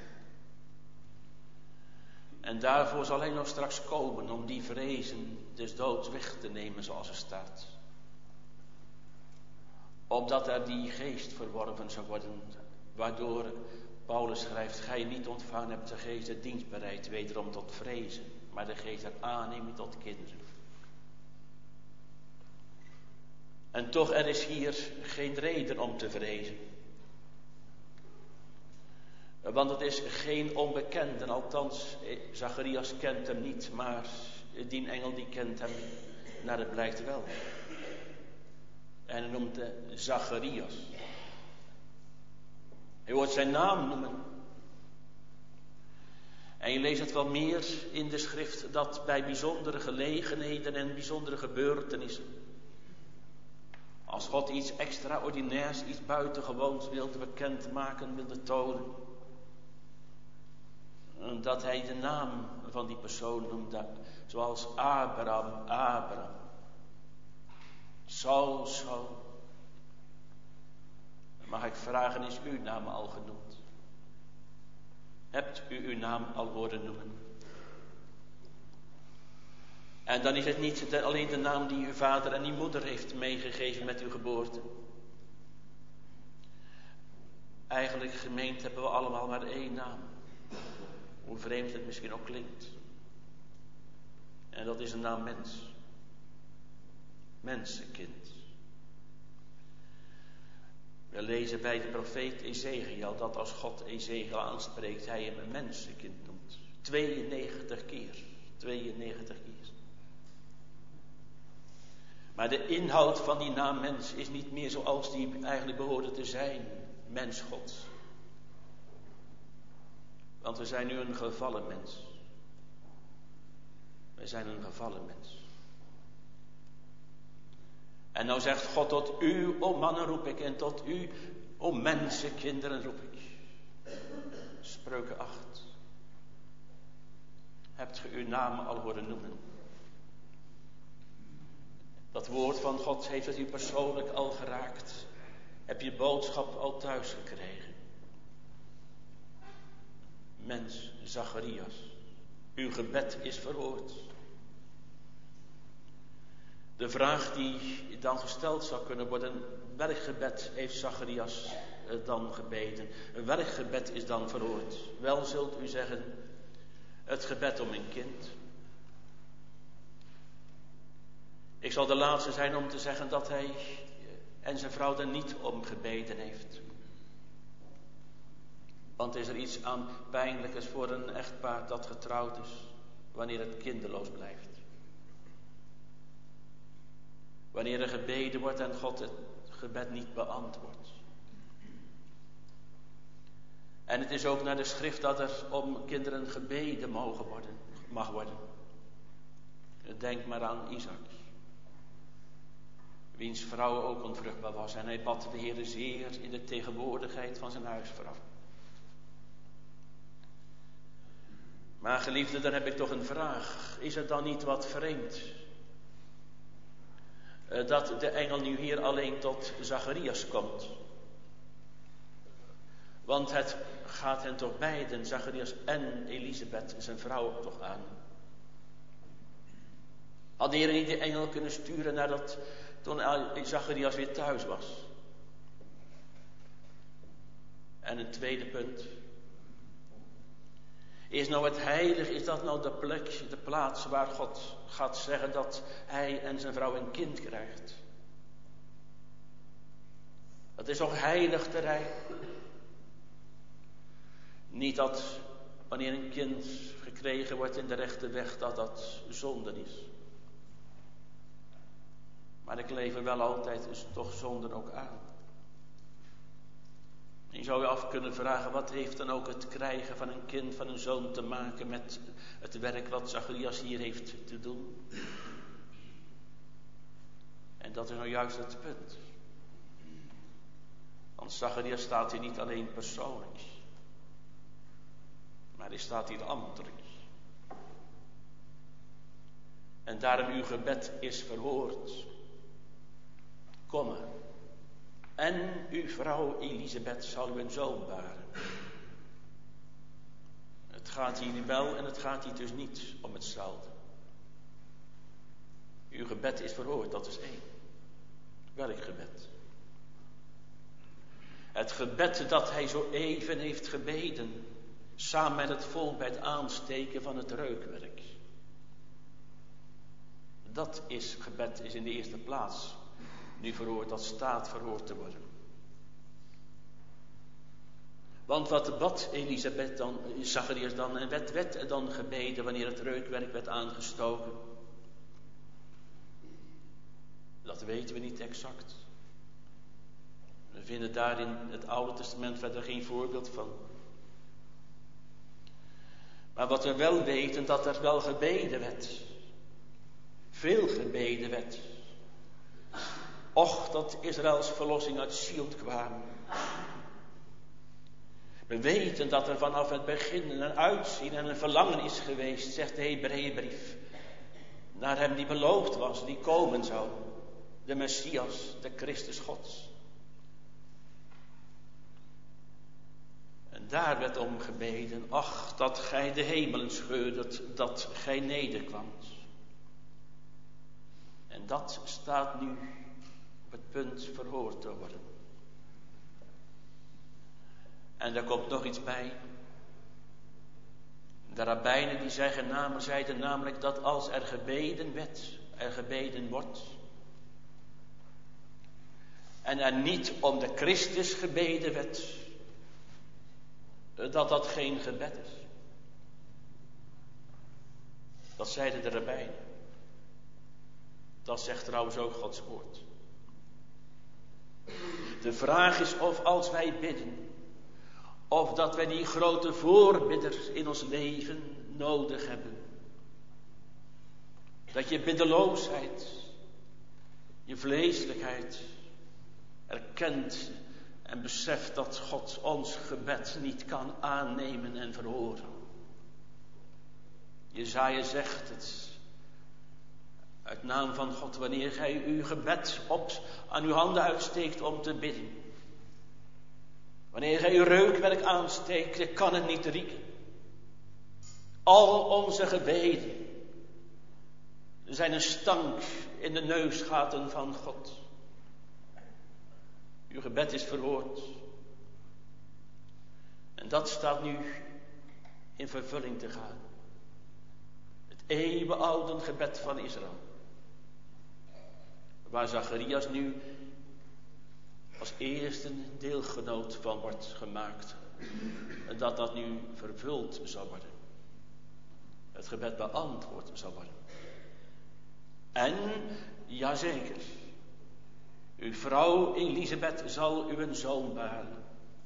En daarvoor zal hij nog straks komen om die vrezen des doods weg te nemen, zoals er staat. Opdat er die geest verworven zou worden, waardoor Paulus schrijft, gij niet ontvangen hebt de geest der dienstbereid wederom tot vrezen, maar de geest der aanneming tot kinderen. En toch, er is hier geen reden om te vrezen. Want het is geen onbekende, althans Zacharias kent hem niet, maar die engel die kent hem, naar het blijkt wel. En hij noemt de Zacharias. Hij hoort zijn naam noemen. En je leest het wel meer in de schrift, dat bij bijzondere gelegenheden en bijzondere gebeurtenissen, als God iets extraordinairs, iets buitengewoons wilde bekendmaken, wilde tonen, dat hij de naam van die persoon noemde, zoals Abraham, Abraham, Saul, Saul. Mag ik vragen, is uw naam al genoemd? Hebt u uw naam al horen noemen? En dan is het niet de, alleen de naam die uw vader en uw moeder heeft meegegeven met uw geboorte. Eigenlijk, gemeente, hebben we allemaal maar één naam. Hoe vreemd het misschien ook klinkt. En dat is een naam mens. Mensenkind. We lezen bij de profeet Ezechiel dat als God Ezechiel aanspreekt, hij hem een mensenkind noemt. tweeënnegentig keer. tweeënnegentig keer. Maar de inhoud van die naam mens is niet meer zoals die eigenlijk behoorde te zijn. Mens Gods. Want we zijn nu een gevallen mens. We zijn een gevallen mens. En nou zegt God tot u, o mannen roep ik, en tot u, o mensenkinderen roep ik. Spreuken acht. Hebt ge uw naam al horen noemen? Dat woord van God heeft het u persoonlijk al geraakt. Heb je boodschap al thuis gekregen? Mens, Zacharias, uw gebed is verhoord. De vraag die dan gesteld zou kunnen worden, welk gebed heeft Zacharias dan gebeden? Welk gebed is dan verhoord? Wel zult u zeggen, het gebed om een kind. Ik zal de laatste zijn om te zeggen dat hij en zijn vrouw er niet om gebeden heeft. Want is er iets aan pijnlijkers voor een echtpaar dat getrouwd is, wanneer het kinderloos blijft? Wanneer er gebeden wordt en God het gebed niet beantwoordt. En het is ook naar de schrift dat er om kinderen gebeden mogen worden, mag worden. Denk maar aan Isaac. Wiens vrouw ook onvruchtbaar was. En hij bad de Heere zeer in de tegenwoordigheid van zijn huisvrouw. Maar geliefde, daar heb ik toch een vraag. Is het dan niet wat vreemd uh, dat de engel nu hier alleen tot Zacharias komt? Want het gaat hen toch beiden, Zacharias en Elisabeth, zijn vrouw, toch aan. Had de Heer niet de engel kunnen sturen nadat toen Zacharias weer thuis was? En een tweede punt. Is nou het heilig, is dat nou de plek, de plaats waar God gaat zeggen dat hij en zijn vrouw een kind krijgt? Dat is toch heilig terrein? Niet dat wanneer een kind gekregen wordt in de rechte weg, dat dat zonde is. Maar ik leef er wel altijd dus toch zonden ook aan. Je zou je af kunnen vragen, wat heeft dan ook het krijgen van een kind, van een zoon te maken met het werk wat Zacharias hier heeft te doen? En dat is nou juist het punt. Want Zacharias staat hier niet alleen persoonlijk, maar hij staat hier ambtelijk. En daarom uw gebed is verhoord. Kom. En uw vrouw Elisabeth zal u een zoon baren. Het gaat hier wel en het gaat hier dus niet om hetzelfde. Uw gebed is verhoord, dat is één. Welk gebed? Het gebed dat hij zo even heeft gebeden, samen met het volk bij het aansteken van het reukwerk. Dat is gebed, is in de eerste plaats nu verhoord, dat staat verhoord te worden. Want wat bad Elisabeth dan, Zacharias dan, en werd, werd er dan gebeden wanneer het reukwerk werd aangestoken? Dat weten we niet exact. We vinden daar in het Oude Testament verder geen voorbeeld van. Maar wat we wel weten, dat er wel gebeden werd. Veel gebeden werd. Och, dat Israëls verlossing uit Sion kwam. We weten dat er vanaf het begin een uitzien en een verlangen is geweest, zegt de Hebreeënbrief, naar hem die beloofd was, die komen zou. De Messias, de Christus Gods. En daar werd om gebeden, ach, dat gij de hemelen scheurdet, dat gij nederkwamt. En dat staat nu op het punt verhoord te worden. En daar komt nog iets bij. De rabbijnen die zeggen namelijk, zeiden namelijk dat als er gebeden werd, er gebeden wordt, en er niet om de Christus gebeden werd, dat dat geen gebed is. Dat zeiden de rabbijnen. Dat zegt trouwens ook Gods woord. De vraag is of als wij bidden, of dat wij die grote voorbidder in ons leven nodig hebben. Dat je biddeloosheid, je vleeselijkheid erkent en beseft dat God ons gebed niet kan aannemen en verhoren. Jesaja zegt het uit naam van God, wanneer gij uw gebed op aan uw handen uitsteekt om te bidden. Wanneer gij uw reukwerk aansteekt, ik kan het niet rieken. Al onze gebeden zijn een stank in de neusgaten van God. Uw gebed is verhoord. En dat staat nu in vervulling te gaan. Het eeuwenoude gebed van Israël. Waar Zacharias nu als eerste deelgenoot van wordt gemaakt. En dat dat nu vervuld zal worden. Het gebed beantwoord zal worden. En, jazeker, uw vrouw Elisabeth zal u een zoon baren.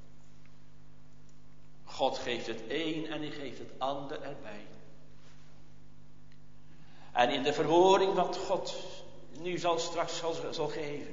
God geeft het een en hij geeft het ander erbij. En in de verhoring wat God nu zal straks zal, zal geven,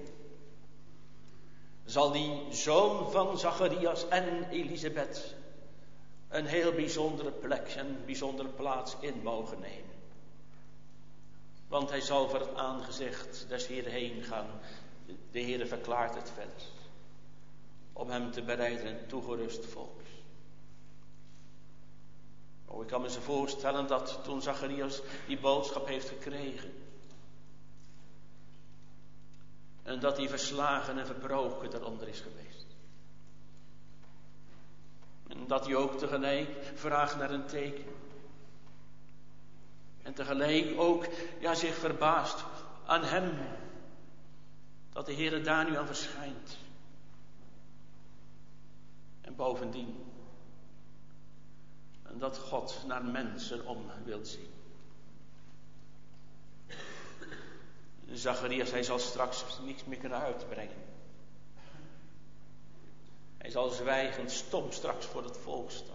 zal die zoon van Zacharias en Elisabeth een heel bijzondere plek en een bijzondere plaats in mogen nemen. Want hij zal voor het aangezicht des Heeren heen gaan. De Heere verklaart het verder. Om hem te bereiden een toegerust volk. Oh, ik kan me zo voorstellen dat toen Zacharias die boodschap heeft gekregen. En dat hij verslagen en verbroken daaronder is geweest. En dat hij ook tegelijk vraagt naar een teken. En tegelijk ook ja, zich verbaast aan hem. Dat de Heere daar nu aan verschijnt. En bovendien. En dat God naar mensen om wil zien. Zacharias, hij zal straks niets meer kunnen uitbrengen. Hij zal zwijgend stom straks voor het volk staan.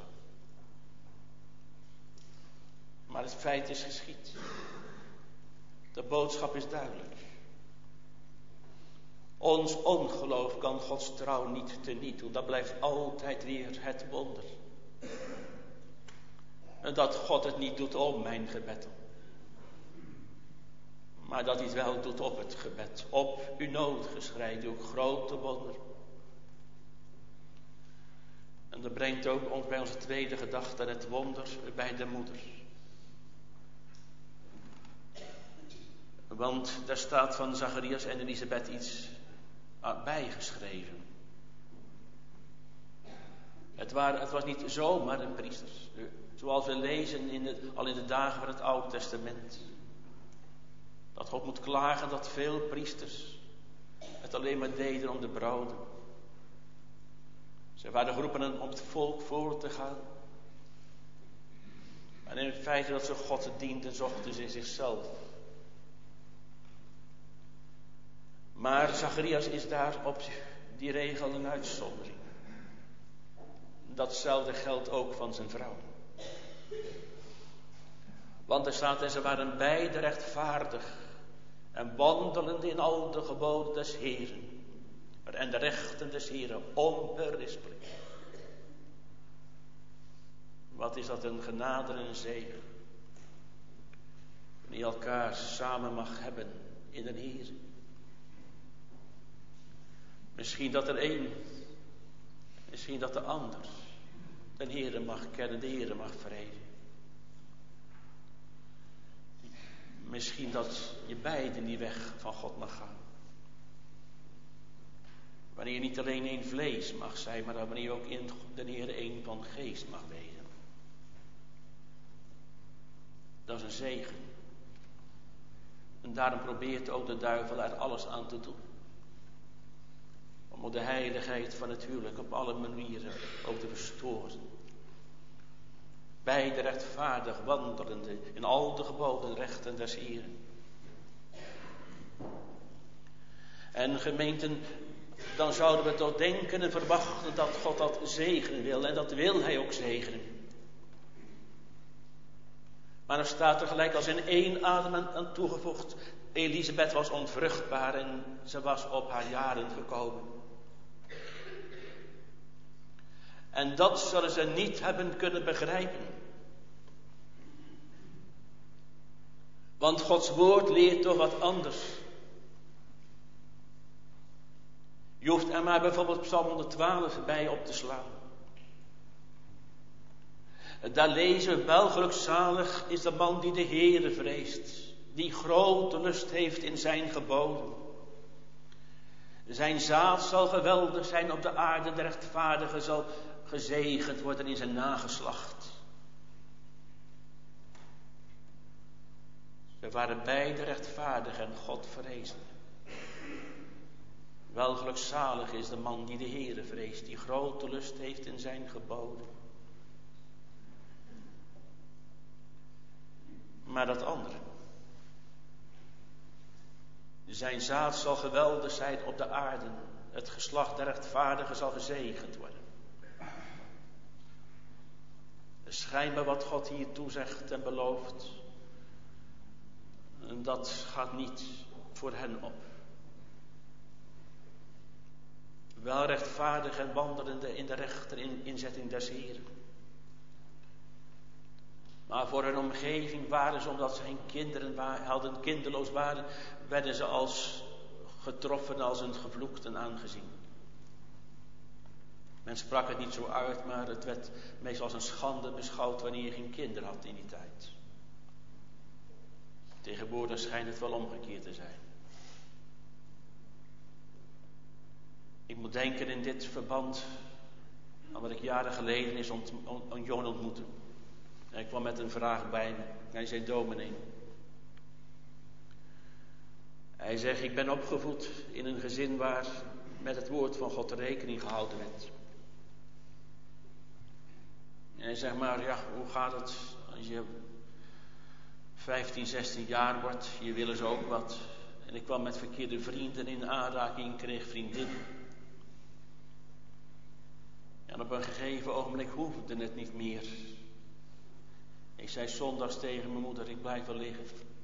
Maar het feit is geschied. De boodschap is duidelijk. Ons ongeloof kan Gods trouw niet teniet doen. Dat blijft altijd weer het wonder. En dat God het niet doet om mijn gebed. Maar dat hij het wel doet op het gebed. Op uw noodgeschrei, doe ik grote wonder. En dat brengt ook ons bij onze tweede gedachte, het wonder bij de moeder. Want daar staat van Zacharias en Elisabeth iets bijgeschreven. Het, waren, het was niet zomaar een priester. Zoals we lezen in de, al in de dagen van het Oude Testament. Dat God moet klagen dat veel priesters het alleen maar deden om de broden. Ze waren geroepen om het volk voor te gaan. En in feite dat ze God dienden, zochten ze in zichzelf. Maar Zacharias is daar op die regel een uitzondering. Datzelfde geldt ook van zijn vrouw. Want er staat, en ze waren beide rechtvaardig en wandelende in al de geboden des Heeren en de rechten des Heeren onberispelijk. Wat is dat een genade en een zegen. Die elkaar samen mag hebben in de Heer. Misschien dat er één, misschien dat de ander de Heere mag kennen, de Heere mag vrezen. Misschien dat je beiden die weg van God mag gaan. Wanneer je niet alleen één vlees mag zijn, maar wanneer je ook in de Heer één van geest mag wezen. Dat is een zegen. En daarom probeert ook de duivel er alles aan te doen. Om de heiligheid van het huwelijk op alle manieren ook te verstoren. Beide rechtvaardig wandelende in al de geboden rechten des Heeren. En gemeenten, dan zouden we toch denken en verwachten dat God dat zegenen wil. En dat wil hij ook zegenen. Maar er staat er gelijk als in één adem aan toegevoegd. Elisabeth was onvruchtbaar en ze was op haar jaren gekomen. En dat zullen ze niet hebben kunnen begrijpen. Want Gods woord leert toch wat anders. Je hoeft er maar bijvoorbeeld Psalm honderdtwaalf bij op te slaan. Daar lezen we: wel gelukzalig is de man die de Heere vreest, die grote lust heeft in zijn geboden. Zijn zaad zal geweldig zijn op de aarde, de rechtvaardige zal gezegend worden in zijn nageslacht. We waren beide rechtvaardig en God vrezen. Wel gelukzalig is de man die de Heere vreest, die grote lust heeft in zijn geboden. Maar dat andere. Zijn zaad zal geweldig zijn op de aarde. Het geslacht der rechtvaardigen zal gezegend worden. Schijnbaar wat God hier toezegt en belooft. En dat gaat niet voor hen op. Wel rechtvaardig en wandelende in de rechter in inzetting des Heeren. Maar voor hun omgeving waren ze, omdat ze geen kinderen waren, hadden, kinderloos waren, werden ze als getroffen, als een gevloekten aangezien. Men sprak het niet zo uit, maar het werd meestal als een schande beschouwd wanneer je geen kinderen had in die tijd. Tegenwoordig schijnt het wel omgekeerd te zijn. Ik moet denken in dit verband aan wat ik jaren geleden is ont, on, on Johan ontmoette. Hij kwam met een vraag bij me. Hij zei: dominee. Hij zegt: ik ben opgevoed in een gezin waar met het woord van God rekening gehouden werd. En hij zegt: maar ja, hoe gaat het als je vijftien, zestien jaar wordt? Je willen ze ook wat. En ik kwam met verkeerde vrienden in aanraking, kreeg vriendinnen. En op een gegeven ogenblik hoefde het niet meer. Ik zei zondags tegen mijn moeder: ik blijf wel liggen.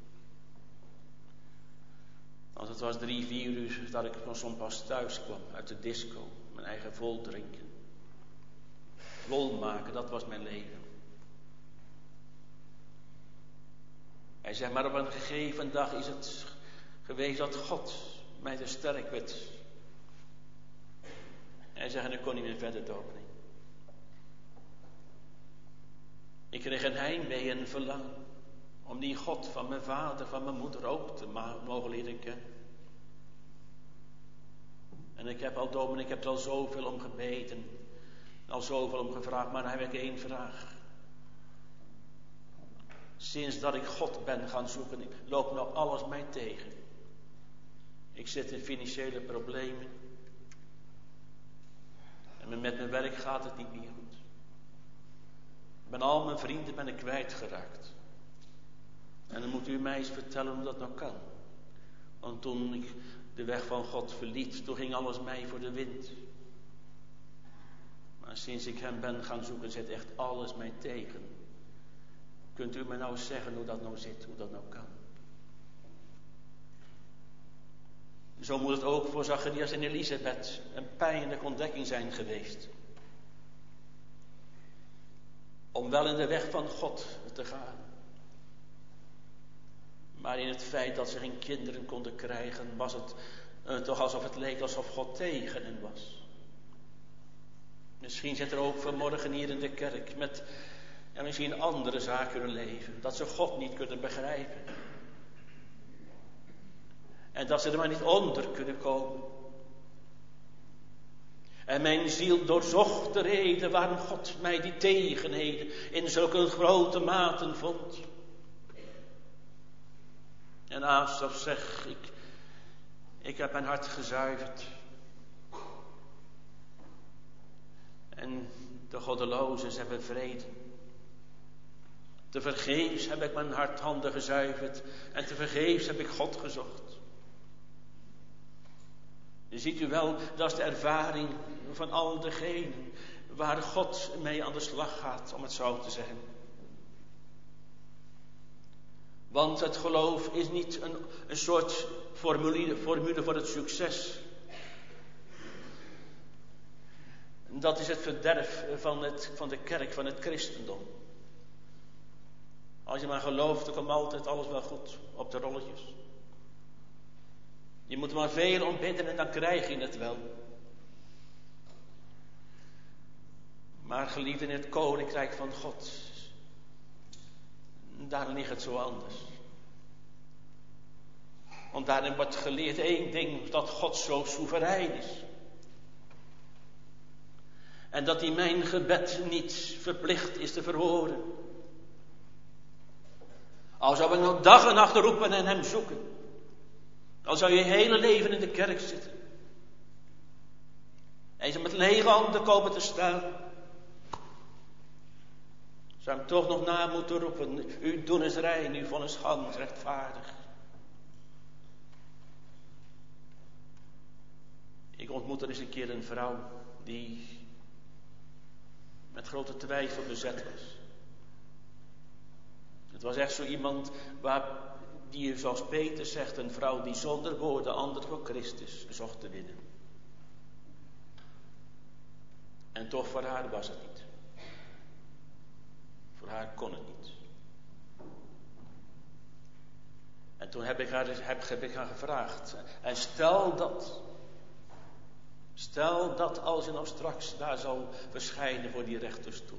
Want het was drie, vier uur dat ik van zo'n pas thuis kwam uit de disco. Mijn eigen vol drinken. Lol maken, dat was mijn leven. Hij zei: maar op een gegeven dag is het geweest dat God mij te sterk werd. Hij zei: en ik kon niet meer verder dominee. Ik kreeg een heimwee en een verlangen om die God van mijn vader, van mijn moeder ook te mogen leren kennen. En ik heb al, dominee, ik heb er al zoveel om gebeden, al zoveel om gevraagd, maar dan heb ik één vraag. Sinds dat ik God ben gaan zoeken, loopt nou alles mij tegen. Ik zit in financiële problemen. En met mijn werk gaat het niet meer goed. Ik ben al mijn vrienden ben ik kwijtgeraakt. En dan moet u mij eens vertellen hoe dat nou kan. Want toen ik de weg van God verliet, toen ging alles mij voor de wind. Maar sinds ik hem ben gaan zoeken, zit echt alles mij tegen. Kunt u me nou zeggen hoe dat nou zit, hoe dat nou kan? Zo moet het ook voor Zacharias en Elisabeth een pijnlijke ontdekking zijn geweest. Om wel in de weg van God te gaan. Maar in het feit dat ze geen kinderen konden krijgen, was het uh, toch alsof het leek alsof God tegen hen was. Misschien zit er ook vanmorgen hier in de kerk met ja, misschien andere zaken in hun leven. Dat ze God niet kunnen begrijpen. En dat ze er maar niet onder kunnen komen. En mijn ziel doorzocht de reden waarom God mij die tegenheden in zulke grote maten vond. En Asaf zegt, ik, ik heb mijn hart gezuiverd. En de goddelozen hebben vrede. Te vergeefs heb ik mijn harthanden gezuiverd. En te vergeefs heb ik God gezocht. Je ziet u wel, dat is de ervaring van al degenen waar God mee aan de slag gaat, om het zo te zeggen. Want het geloof is niet een, een soort formule, formule voor het succes. Dat is het verderf van, het, van de kerk, van het christendom. Als je maar gelooft, dan komt altijd alles wel goed op de rolletjes. Je moet maar veel om bidden en dan krijg je het wel. Maar geliefd in het koninkrijk van God, daar ligt het zo anders. Want daarin wordt geleerd één ding, dat God zo soeverein is. En dat hij mijn gebed niet verplicht is te verhoren. Al zou ik nog dag en nacht roepen en hem zoeken. Al zou je hele leven in de kerk zitten. En ze met lege handen komen te staan. Zou hem toch nog na moeten roepen. U doen is rein, u vonnis gans rechtvaardig. Ik ontmoette eens een keer een vrouw die met grote twijfel bezet was. Het was echt zo iemand waar, die zoals Peter zegt, een vrouw die zonder woorden anderen voor Christus zocht te winnen. En toch voor haar was het niet. Voor haar kon het niet. En toen heb ik haar, heb, heb ik haar gevraagd. En stel dat, stel dat als je nou straks daar zal verschijnen voor die rechterstoel.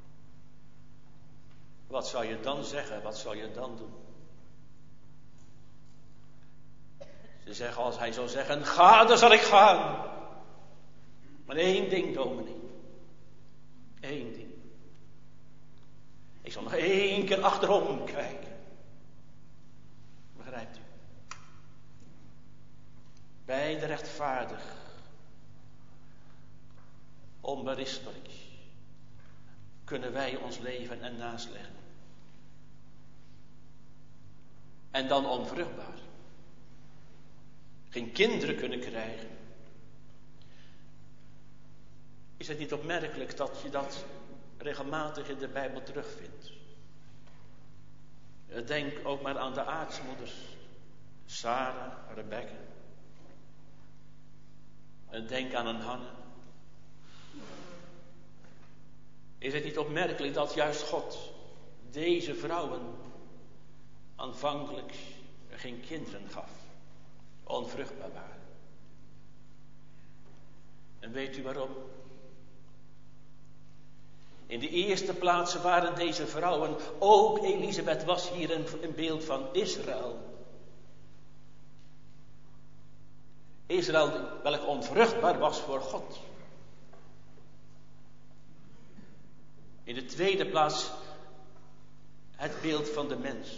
Wat zou je dan zeggen? Wat zou je dan doen? Ze zeggen, als hij zou zeggen, ga, dan zal ik gaan. Maar één ding, dominee. Eén ding. Ik zal nog één keer achterom kijken. Begrijpt u? Beide rechtvaardig. Onberispelijk. Kunnen wij ons leven en nasleggen. En dan onvruchtbaar. Geen kinderen kunnen krijgen. Is het niet opmerkelijk dat je dat regelmatig in de Bijbel terugvindt? Denk ook maar aan de aartsmoeders. Sarah, Rebecca. Denk aan een Hanne. Is het niet opmerkelijk dat juist God deze vrouwen aanvankelijk geen kinderen gaf? Onvruchtbaar waren. En weet u waarom? In de eerste plaats waren deze vrouwen, ook Elisabeth was hier een, een beeld van Israël. Israël, welk onvruchtbaar was voor God. In de tweede plaats het beeld van de mens.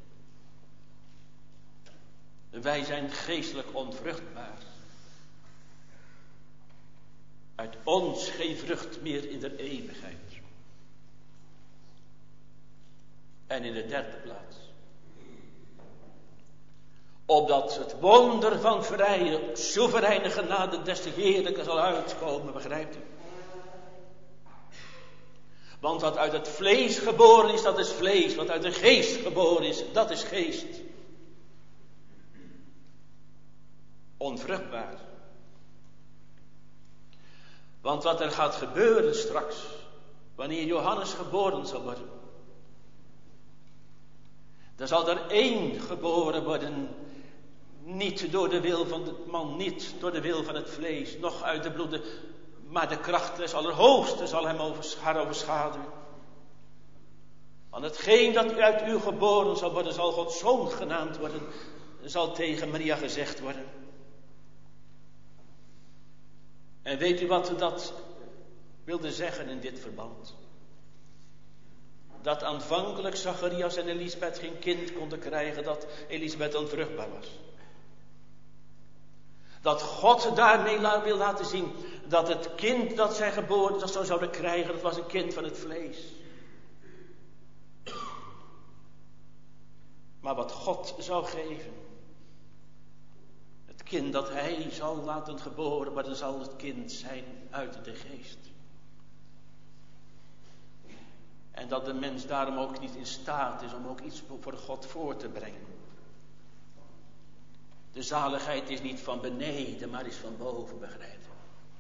Wij zijn geestelijk onvruchtbaar. Uit ons geen vrucht meer in de eeuwigheid. En in de derde plaats. Opdat het wonder van vrije, soevereine genade des te heerlijker zal uitkomen, begrijpt u? Want wat uit het vlees geboren is, dat is vlees. Wat uit de geest geboren is, dat is geest. Onvruchtbaar. Want wat er gaat gebeuren straks, wanneer Johannes geboren zal worden. Dan zal er één geboren worden, niet door de wil van de man, niet door de wil van het vlees, noch uit de bloeden, maar de kracht des Allerhoogste zal hem over, haar overschaduwen. Want hetgeen dat uit u geboren zal worden, zal Gods zoon genaamd worden. zal tegen Maria gezegd worden. En weet u wat dat wilde zeggen in dit verband? Dat aanvankelijk Zacharias en Elisabeth geen kind konden krijgen, dat Elisabeth onvruchtbaar was. Dat God daarmee wil laten zien dat het kind dat zij geboren dat zou zouden krijgen, dat was een kind van het vlees. Maar wat God zou geven, het kind dat hij zal laten geboren, maar dan zal het kind zijn uit de geest. En dat de mens daarom ook niet in staat is om ook iets voor God voor te brengen. De zaligheid is niet van beneden, maar is van boven, begrijp je.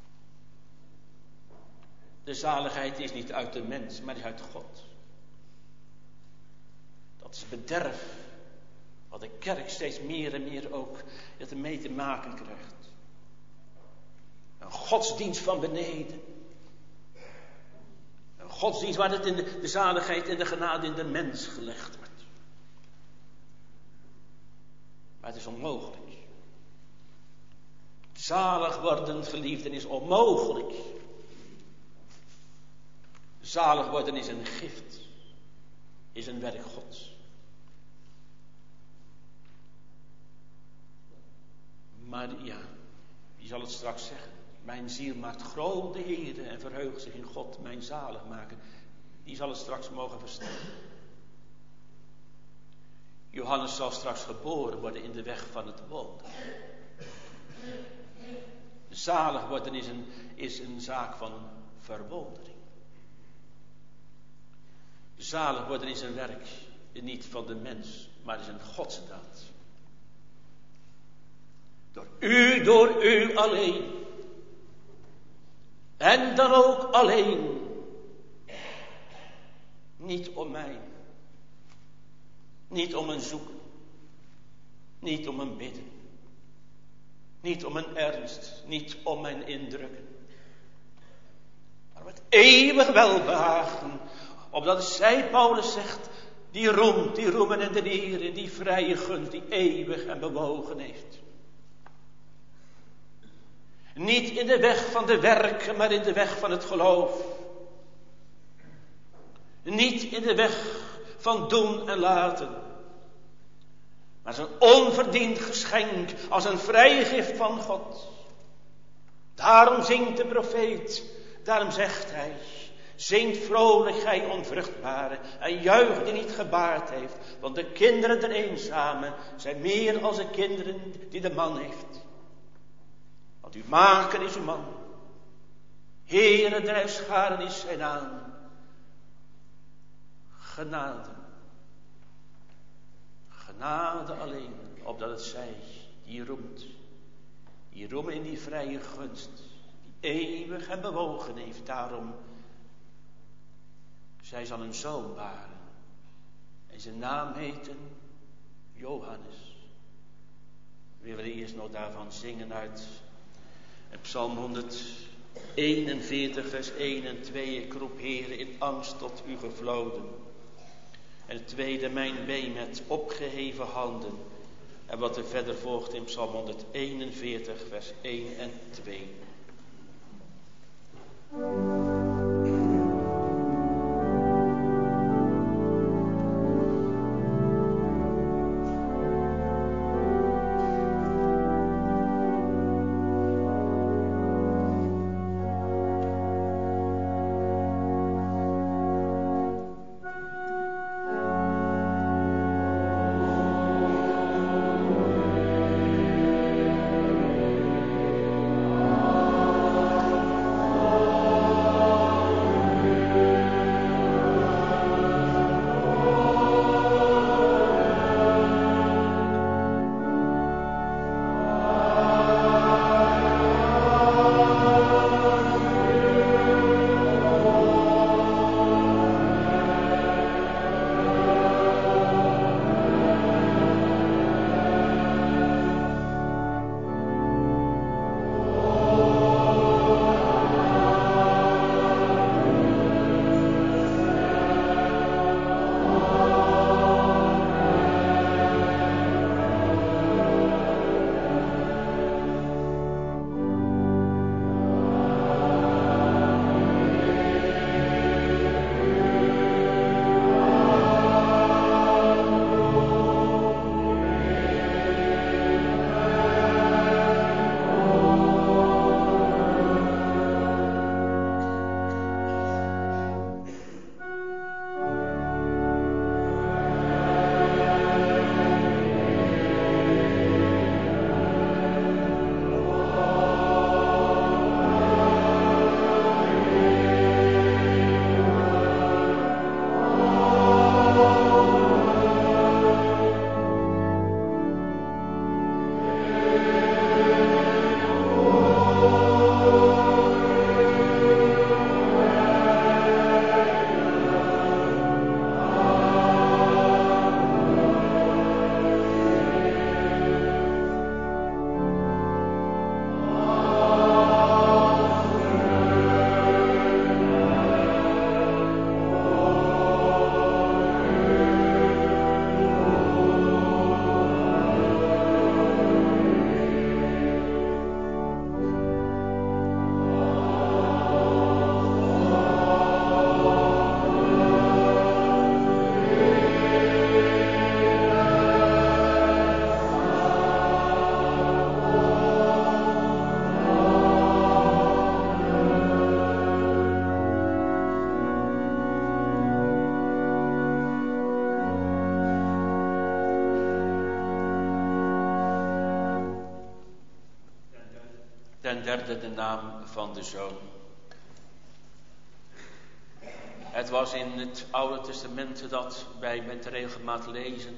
De zaligheid is niet uit de mens, maar is uit God. Dat is bederf, wat de kerk steeds meer en meer ook ermee te maken krijgt. Een godsdienst van beneden. Een godsdienst waar het in de, de zaligheid en de genade in de mens gelegd wordt. Maar het is onmogelijk. Zalig worden, geliefden, is onmogelijk. Zalig worden is een gift. Is een werk Gods. Maar ja, wie zal het straks zeggen? Mijn ziel maakt groot de Heere en verheugt zich in God, mijn zalig maken. Die zal het straks mogen verstaan. Johannes zal straks geboren worden in de weg van het wonder. Zalig worden is een, is een zaak van verwondering. Zalig worden is een werk niet van de mens, maar is een godsdaad. Door u, door u alleen. En dan ook alleen. Niet om mij. Niet om een zoeken. Niet om een bidden. Niet om een ernst. Niet om mijn indrukken. Maar met eeuwig welbehagen. Opdat zij, Paulus zegt, die roemt, die roemen en de Heere, die vrije gunst, die eeuwig en bewogen heeft. Niet in de weg van de werken, maar in de weg van het geloof. Niet in de weg van doen en laten. Maar als een onverdiend geschenk, als een vrije gift van God. Daarom zingt de profeet, daarom zegt hij, zingt vrolijk gij onvruchtbare en juicht die niet gebaard heeft. Want de kinderen der eenzame zijn meer als de kinderen die de man heeft. Want uw maken is uw man. Heere der huisscharen is zijn naam. Genade. Genade alleen, opdat het zij die roemt. Die roemen in die vrije gunst. Die eeuwig en bewogen heeft. Daarom, zij zal een zoon baren. En zijn naam heten Johannes. We willen eerst nog daarvan zingen uit Psalm honderdeenenveertig, vers één en twee. Ik roep, Heere, in angst tot u gevloden. En het tweede, mijn been met opgeheven handen. En wat er verder volgt in Psalm honderdeenenveertig, vers één en twee. Oh ten derde de naam van de Zoon. Het was in het Oude Testament dat wij met regelmaat lezen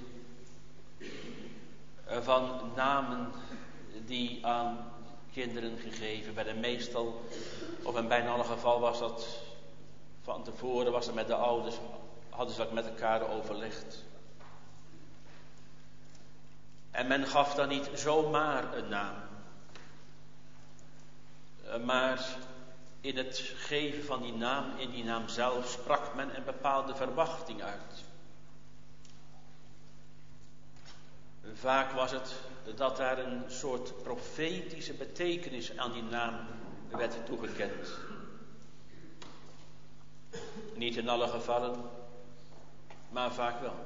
van namen die aan kinderen gegeven werden. Meestal, of in bijna alle geval was dat van tevoren, was het met de ouders, hadden ze dat met elkaar overlegd. En men gaf dan niet zomaar een naam. Maar in het geven van die naam, in die naam zelf, sprak men een bepaalde verwachting uit. Vaak was het dat daar een soort profetische betekenis aan die naam werd toegekend. Niet in alle gevallen, maar vaak wel.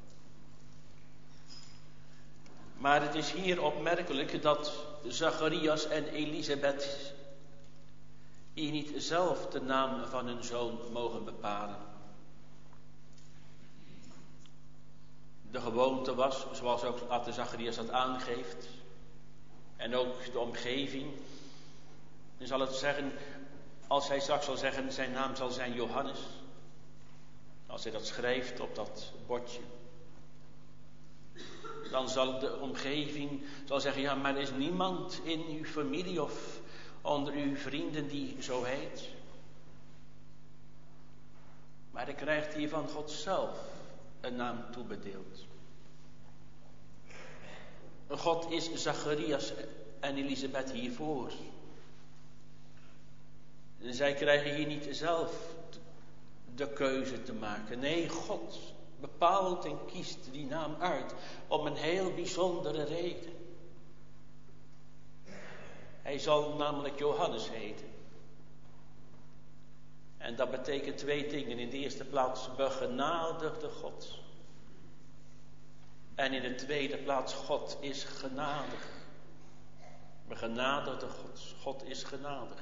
Maar het is hier opmerkelijk dat Zacharias en Elisabeth hier niet zelf de naam van hun zoon mogen bepalen. De gewoonte was, zoals ook later Zacharias dat aangeeft, en ook de omgeving, dan zal het zeggen, als hij straks zal zeggen, zijn naam zal zijn Johannes, als hij dat schrijft op dat bordje, dan zal de omgeving zal zeggen, ja, maar er is niemand in uw familie of onder uw vrienden die zo heet. Maar hij krijgt hier van God zelf een naam toebedeeld. God is Zacharias en Elisabeth hiervoor. En zij krijgen hier niet zelf de keuze te maken. Nee, God bepaalt en kiest die naam uit om een heel bijzondere reden. Hij zal namelijk Johannes heten. En dat betekent twee dingen. In de eerste plaats begenadigde God. En in de tweede plaats, God is genadig. Begenadigde God. God is genadig.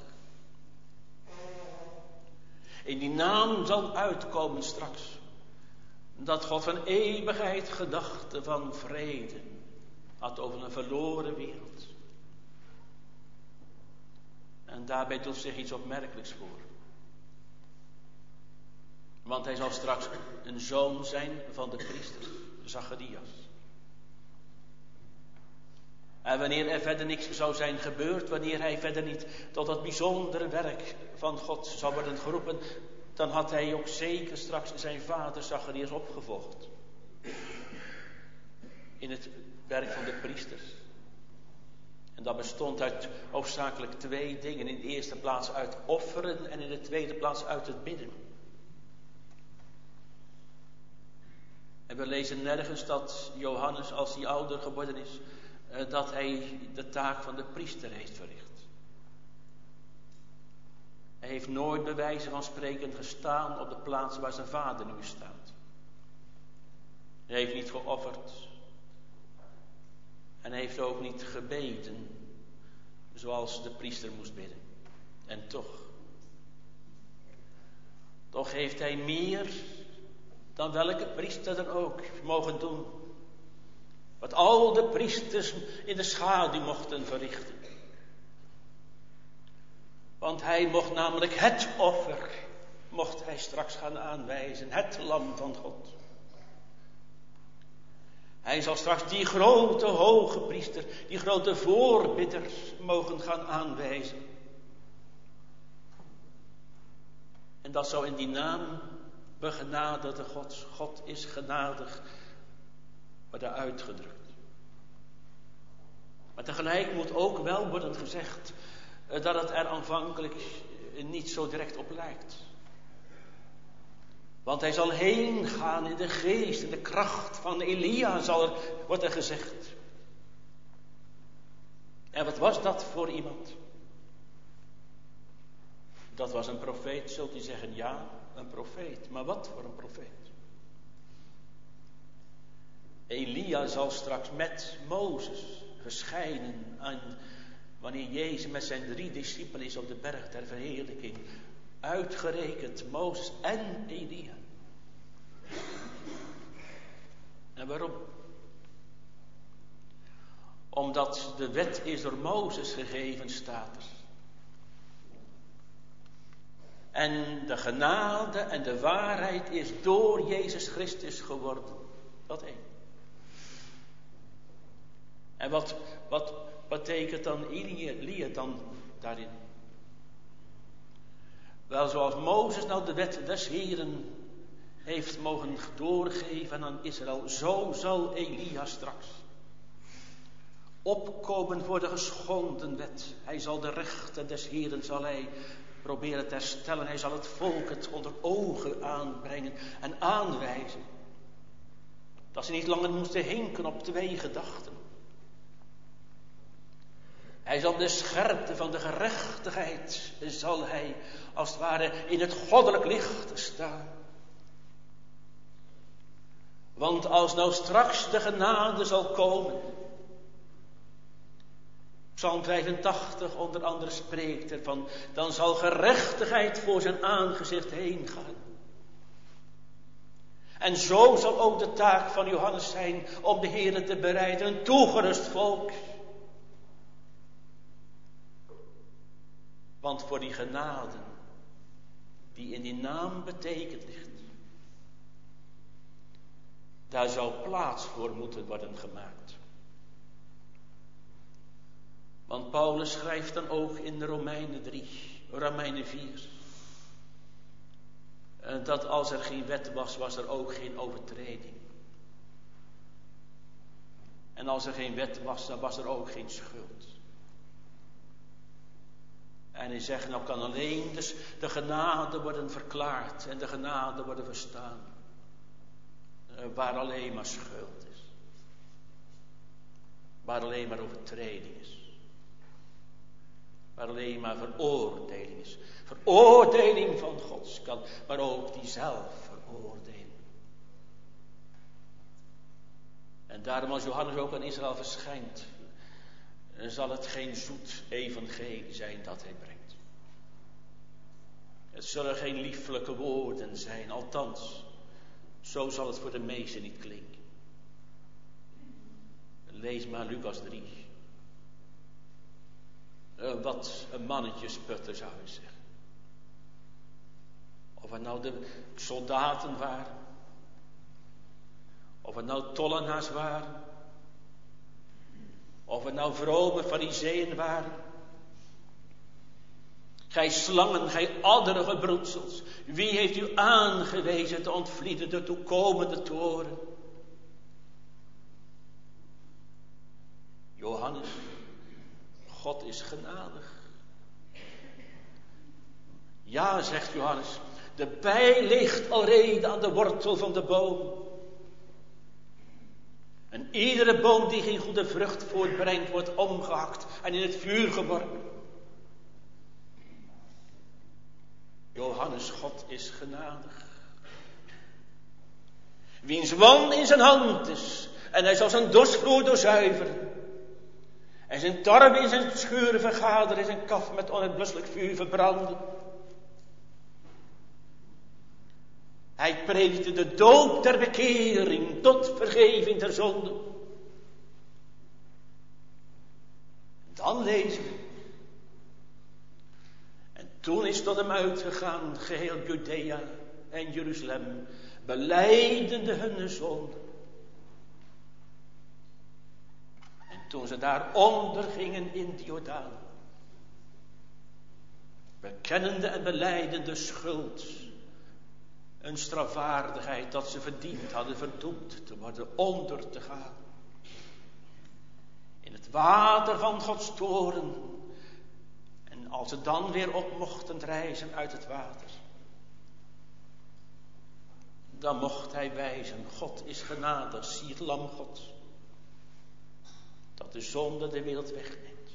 In die naam zal uitkomen straks dat God van eeuwigheid gedachte van vrede had over een verloren wereld. En daarbij doet zich iets opmerkelijks voor. Want hij zal straks een zoon zijn van de priester, Zacharias. En wanneer er verder niks zou zijn gebeurd, wanneer hij verder niet tot dat bijzondere werk van God zou worden geroepen, dan had hij ook zeker straks zijn vader Zacharias opgevolgd. In het werk van de priesters. En dat bestond uit hoofdzakelijk twee dingen. In de eerste plaats uit offeren en in de tweede plaats uit het bidden. En we lezen nergens dat Johannes, als hij ouder geworden is, dat hij de taak van de priester heeft verricht. Hij heeft nooit bij wijze van spreken gestaan op de plaats waar zijn vader nu staat. Hij heeft niet geofferd. En hij heeft ook niet gebeden, zoals de priester moest bidden. En toch, toch heeft hij meer dan welke priester dan ook mogen doen. Wat al de priesters in de schaduw mochten verrichten. Want hij mocht namelijk het offer, mocht hij straks gaan aanwijzen, het lam van God. Hij zal straks die grote hoge priester, die grote voorbidder mogen gaan aanwijzen. En dat zou in die naam begenadigde God, God is genadig, worden uitgedrukt. Maar tegelijk moet ook wel worden gezegd dat het er aanvankelijk niet zo direct op lijkt. Want hij zal heen gaan in de geest en de kracht van Elia, zal er, wordt er gezegd. En wat was dat voor iemand? Dat was een profeet, zult u zeggen, ja, een profeet. Maar wat voor een profeet? Elia zal straks met Mozes verschijnen aan, wanneer Jezus met zijn drie discipelen is op de berg der verheerlijking. Uitgerekend Mozes en Elia. En waarom? Omdat de wet is door Mozes gegeven, staat er. En de genade en de waarheid is door Jezus Christus geworden. Dat één. En wat, wat betekent dan Elia dan daarin? Wel, zoals Mozes nou de wet des Heren heeft mogen doorgeven aan Israël, zo zal Elia straks opkomen voor de geschonden wet. Hij zal de rechten des Heren zal hij proberen te herstellen. Hij zal het volk het onder ogen aanbrengen en aanwijzen. Dat ze niet langer moesten hinken op twee gedachten. Hij zal de scherpte van de gerechtigheid, zal hij als het ware in het goddelijk licht staan. Want als nou straks de genade zal komen. Psalm vijfentachtig onder andere spreekt ervan. Dan zal gerechtigheid voor zijn aangezicht heen gaan. En zo zal ook de taak van Johannes zijn om de Heere te bereiden. Een toegerust volk. Want voor die genade die in die naam betekend ligt. Daar zou plaats voor moeten worden gemaakt. Want Paulus schrijft dan ook in de Romeinen drie, Romeinen vier. Dat als er geen wet was, was er ook geen overtreding. En als er geen wet was, dan was er ook geen schuld. En hij zegt, nou kan alleen dus de genade worden verklaard en de genade worden verstaan. Waar alleen maar schuld is. Waar alleen maar overtreding is. Waar alleen maar veroordeling is. Veroordeling van Gods kant, maar ook die zelfveroordeling. En daarom als Johannes ook aan Israël verschijnt, zal het geen zoet evangelie zijn dat hij brengt. Het zullen geen lieflijke woorden zijn, althans, zo zal het voor de meesten niet klinken. Lees maar Lucas drie. Uh, wat een mannetjesputter zou je zeggen. Of het nou de soldaten waren. Of het nou tollenaars waren. Of het nou vrome farizeeën waren. Gij slangen, gij adderige broedsels. Wie heeft u aangewezen te ontvlieden de toekomende toren? Johannes, God is genadig. Ja, zegt Johannes, de bij ligt alrede aan de wortel van de boom. En iedere boom die geen goede vrucht voortbrengt, wordt omgehakt en in het vuur geworpen. Johannes, God is genadig. Wiens wan in zijn hand is, en hij zal zijn dorsvloer doorzuiveren. En zijn tarwe in zijn schuren vergaderen, en zijn kaf met onuitblusselijk vuur verbranden. Hij predikte de doop ter bekering tot vergeving der zonden. Dan lezen we. En toen is tot hem uitgegaan geheel Judea en Jeruzalem, belijdende hun zonden. En toen ze daar ondergingen in de Jordaan, bekennende en belijdende schuld, een strafwaardigheid dat ze verdiend hadden, verdoemd te worden, onder te gaan. In het water van Gods toren. En als ze dan weer op mochten reizen uit het water, dan mocht hij wijzen, God is genadig, zie het lam Gods, dat de zonde de wereld wegneemt.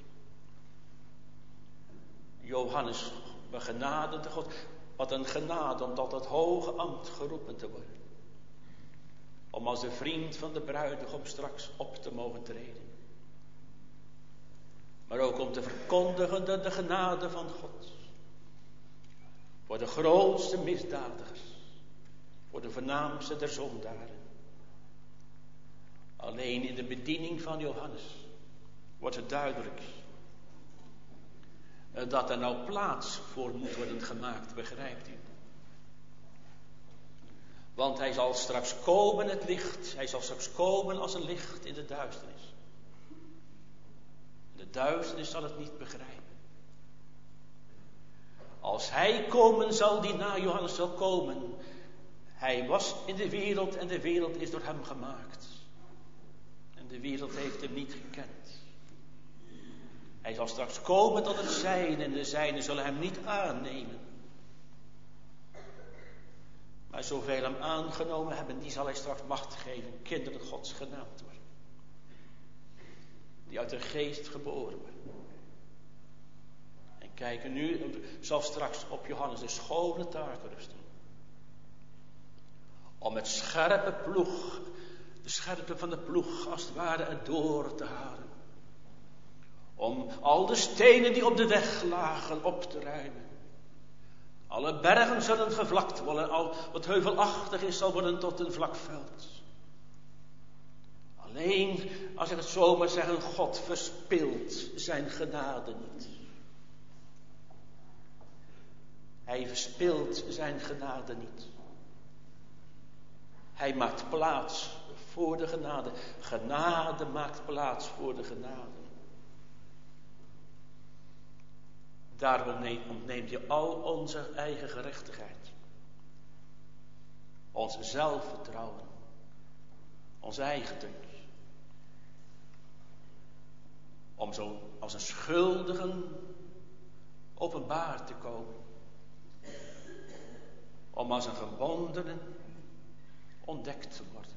Johannes, begenadende God. Wat een genade om tot het hoge ambt geroepen te worden. Om als de vriend van de bruidegom straks op te mogen treden. Maar ook om te verkondigen de, de genade van God. Voor de grootste misdadigers. Voor de voornaamste der zondaren. Alleen in de bediening van Johannes wordt het duidelijk dat er nou plaats voor moet worden gemaakt, begrijpt u? Want hij zal straks komen, het licht, hij zal straks komen als een licht in de duisternis. De duisternis zal het niet begrijpen. Als hij komen zal, die na Johannes zal komen. Hij was in de wereld en de wereld is door hem gemaakt. En de wereld heeft hem niet gekend. Hij zal straks komen tot het zijne en de zijnen zullen hem niet aannemen. Maar zoveel hem aangenomen hebben, die zal hij straks macht geven, kinderen Gods genaamd worden. Die uit de geest geboren worden. En kijken nu, zal straks op Johannes de schone taak rusten. Om met scherpe ploeg, de scherpe van de ploeg als het ware erdoor te halen. Om al de stenen die op de weg lagen op te ruimen. Alle bergen zullen gevlakt worden, al wat heuvelachtig is zal worden tot een vlak veld. Alleen, als ik het zo maar zeggen, God verspilt zijn genade niet. Hij verspilt zijn genade niet. Hij maakt plaats voor de genade. Genade maakt plaats voor de genade. Daarom ontneemt je al onze eigen gerechtigheid. Ons zelfvertrouwen. Ons eigendunk. Om zo als een schuldige openbaar te komen. Om als een gebondene ontdekt te worden.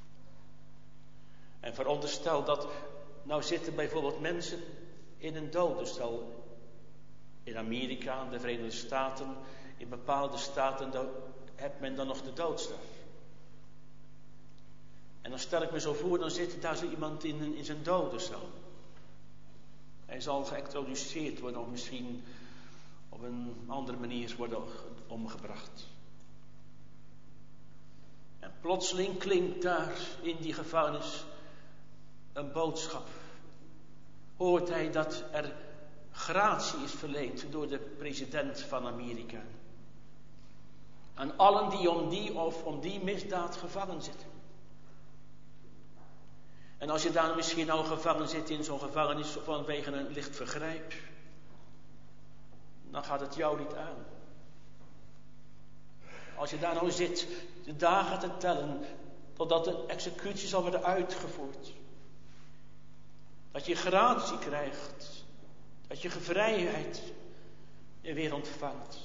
En veronderstel dat, nou zitten bijvoorbeeld mensen in een dodencel. In Amerika, de Verenigde Staten, in bepaalde staten heeft men dan nog de doodstraf. En dan stel ik me zo voor, dan zit daar zo iemand in, in zijn dodencel. Hij zal geïntroduceerd worden of misschien op een andere manier worden omgebracht. En plotseling klinkt daar in die gevangenis een boodschap. Hoort hij dat er gratie is verleend door de president van Amerika. Aan allen die om die of om die misdaad gevangen zitten. En als je daar misschien nou gevangen zit in zo'n gevangenis vanwege een licht vergrijp, dan gaat het jou niet aan. Als je daar nou zit, de dagen te tellen, totdat de executie zal worden uitgevoerd. Dat je gratie krijgt. Dat je vrijheid weer ontvangt.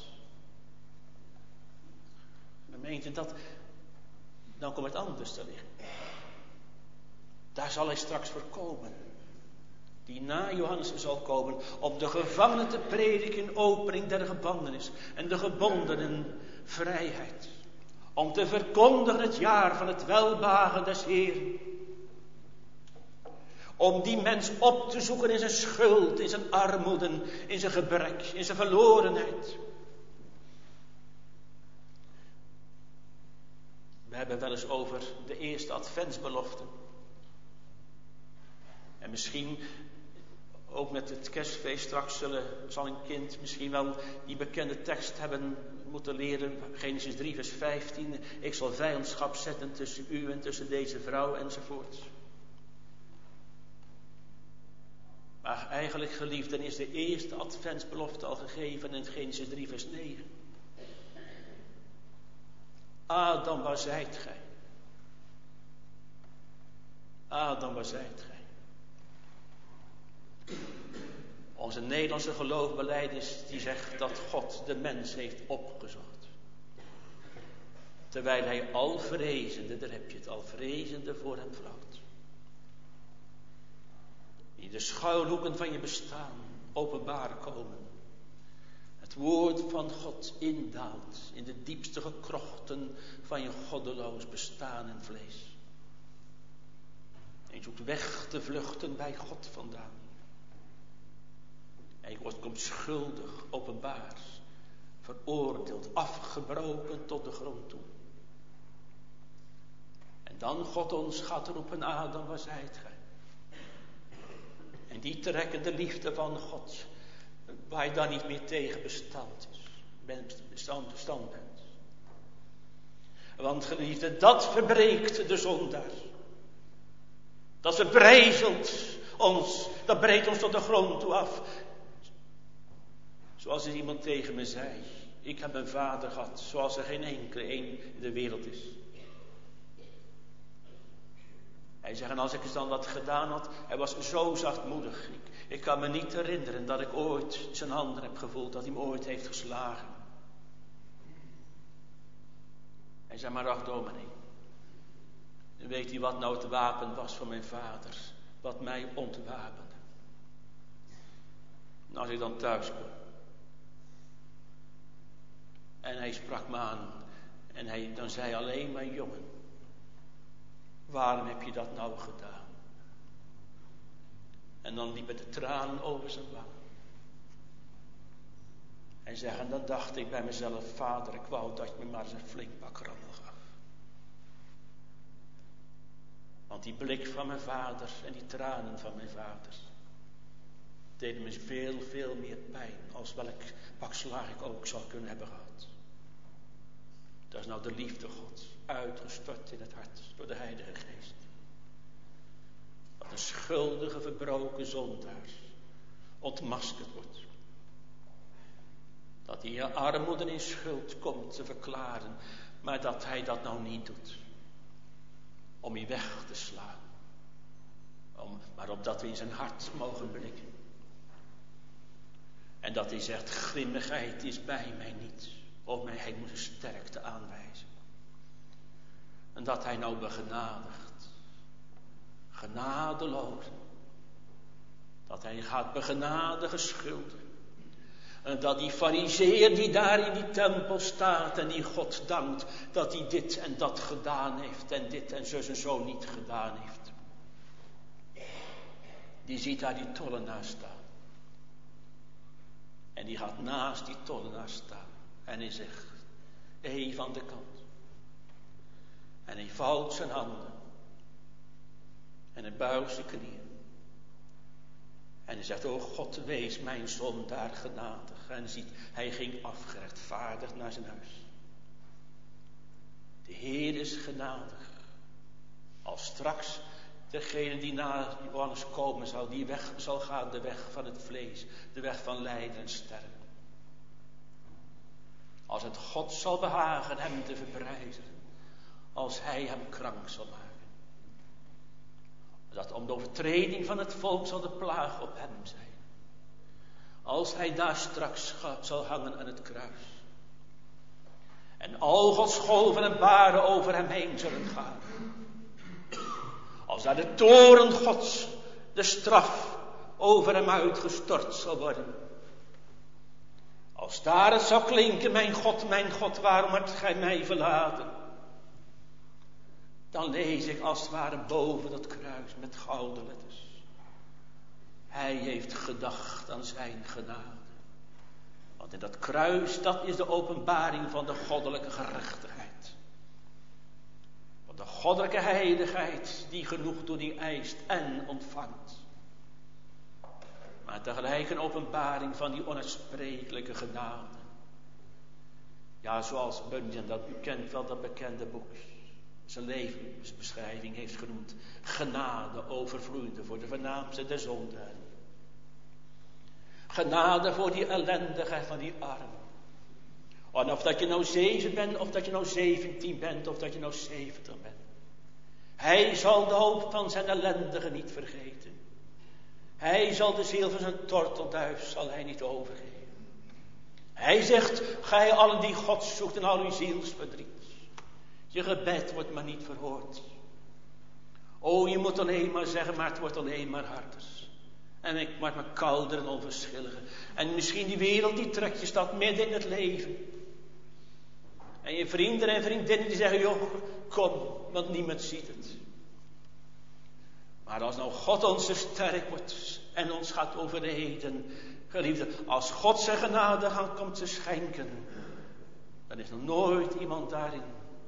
Dan meent je dat, dan komt het anders te liggen. Daar zal hij straks voor komen. Die na Johannes zal komen om de gevangenen te prediken, opening der gevangenis en de gebondenen vrijheid. Om te verkondigen het jaar van het welbehagen des Heeren. Om die mens op te zoeken in zijn schuld, in zijn armoede, in zijn gebrek, in zijn verlorenheid. We hebben wel eens over de eerste adventsbelofte. En misschien ook met het kerstfeest straks zullen, zal een kind misschien wel die bekende tekst hebben moeten leren. Genesis drie vers vijftien. Ik zal vijandschap zetten tussen u en tussen deze vrouw enzovoort. Maar eigenlijk, geliefden, is de eerste adventsbelofte al gegeven in Genesis drie vers negen. Adam, waar zijt gij? Adam, waar zijt gij? Onze Nederlandse geloofbelijdenis die zegt dat God de mens heeft opgezocht. Terwijl hij al vrezende, daar heb je het, al vrezende voor hem vloot. In de schuilhoeken van je bestaan openbaar komen. Het woord van God indaalt in de diepste gekrochten van je goddeloos bestaan en vlees. En je zoekt weg te vluchten bij God vandaan. En je wordt komt schuldig, openbaar, veroordeeld, afgebroken tot de grond toe. En dan God ons gaat roepen, Adam, waar zijt gij? En die trekken de liefde van God waar je dan niet meer tegen bestand is. Bestand, bestand bent. Want geliefde, dat verbreekt de zondaar. Dat verbrijzelt ons, dat breekt ons tot de grond toe af. Zoals er iemand tegen me zei. Ik heb een vader gehad, zoals er geen enkele een in de wereld is. Hij zegt, en als ik eens dan wat gedaan had, hij was zo zachtmoedig. Ik, ik kan me niet herinneren dat ik ooit zijn handen heb gevoeld, dat hij me ooit heeft geslagen. Hij zei, maar ach dominee, dan weet u wat nou het wapen was van mijn vader, wat mij ontwapende. En als ik dan thuis kom, en hij sprak me aan, en hij dan zei alleen maar, jongen, waarom heb je dat nou gedaan? En dan liepen de tranen over zijn wang. En zeg, en dan dacht ik bij mezelf, vader, ik wou dat je me maar eens een flink pak rammel gaf. Want die blik van mijn vader en die tranen van mijn vader deden me veel, veel meer pijn als welk pak slaag ik ook zou kunnen hebben gehad. Dat is nou de liefde Gods, uitgestort in het hart door de Heilige Geest. Dat een schuldige, verbroken zondaar ontmaskerd wordt. Dat hij in armoede en in schuld komt te verklaren, maar dat hij dat nou niet doet. Om je weg te slaan. Om, maar opdat we in zijn hart mogen blikken. En dat hij zegt, grimmigheid is bij mij niet. Of mij, hij moet een sterkte aanwijzen. En dat hij nou begenadigt. Genadeloos. Dat hij gaat begenadigen schulden. En dat die farizeeër die daar in die tempel staat en die God dankt, dat hij dit en dat gedaan heeft en dit en zus en zo niet gedaan heeft. Die ziet daar die tollenaar staan. En die gaat naast die tollenaar staan. En hij zegt, even aan de kant. En hij vouwt zijn handen. En hij buigt zijn knieën. En hij zegt, o God, wees mijn zondaar genadig. En hij ziet, hij ging afgerechtvaardigd naar zijn huis. De Heer is genadig. Als straks degene die na Johannes komen zal, die weg zal gaan, de weg van het vlees. De weg van lijden en sterven. Als het God zal behagen hem te verbrijzelen. Als hij hem krank zal maken. Dat om de overtreding van het volk zal de plaag op hem zijn. Als hij daar straks zal hangen aan het kruis. En al Gods golven en baren over hem heen zullen gaan. Als daar de toren Gods, de straf over hem uitgestort zal worden. Als daar het zal klinken, mijn God, mijn God, waarom hebt gij mij verlaten? Dan lees ik als het ware boven dat kruis met gouden letters. Hij heeft gedacht aan zijn genade. Want in dat kruis, dat is de openbaring van de goddelijke gerechtigheid. Van de goddelijke heiligheid die genoeg door die eist en ontvangt. Maar tegelijk een openbaring van die onuitsprekelijke genade. Ja, zoals Bunyan, dat u kent wel dat bekende boek. Zijn levensbeschrijving heeft genoemd. Genade overvloeide voor de voornaamste der zonden. Genade voor die ellendigheid van die arm. En of dat je nou zeven bent, of dat je nou zeventien bent, of dat je nou zeventig bent. Hij zal de hoop van zijn ellendige niet vergeten. Hij zal de ziel van zijn tortelduif zal hij niet overgeven. Hij zegt, gij allen die God zoekt en al uw zielsverdriet. Je gebed wordt maar niet verhoord. O, je moet alleen maar zeggen, maar het wordt alleen maar harder. En ik maak me kouder en onverschilliger. En misschien die wereld die trekt je staat midden in het leven. En je vrienden en vriendinnen die zeggen, joh, kom, want niemand ziet het. Maar als nou God ons zo sterk wordt en ons gaat overreden, geliefde, als God zijn genade gaan komt te schenken, dan is nog nooit iemand daarin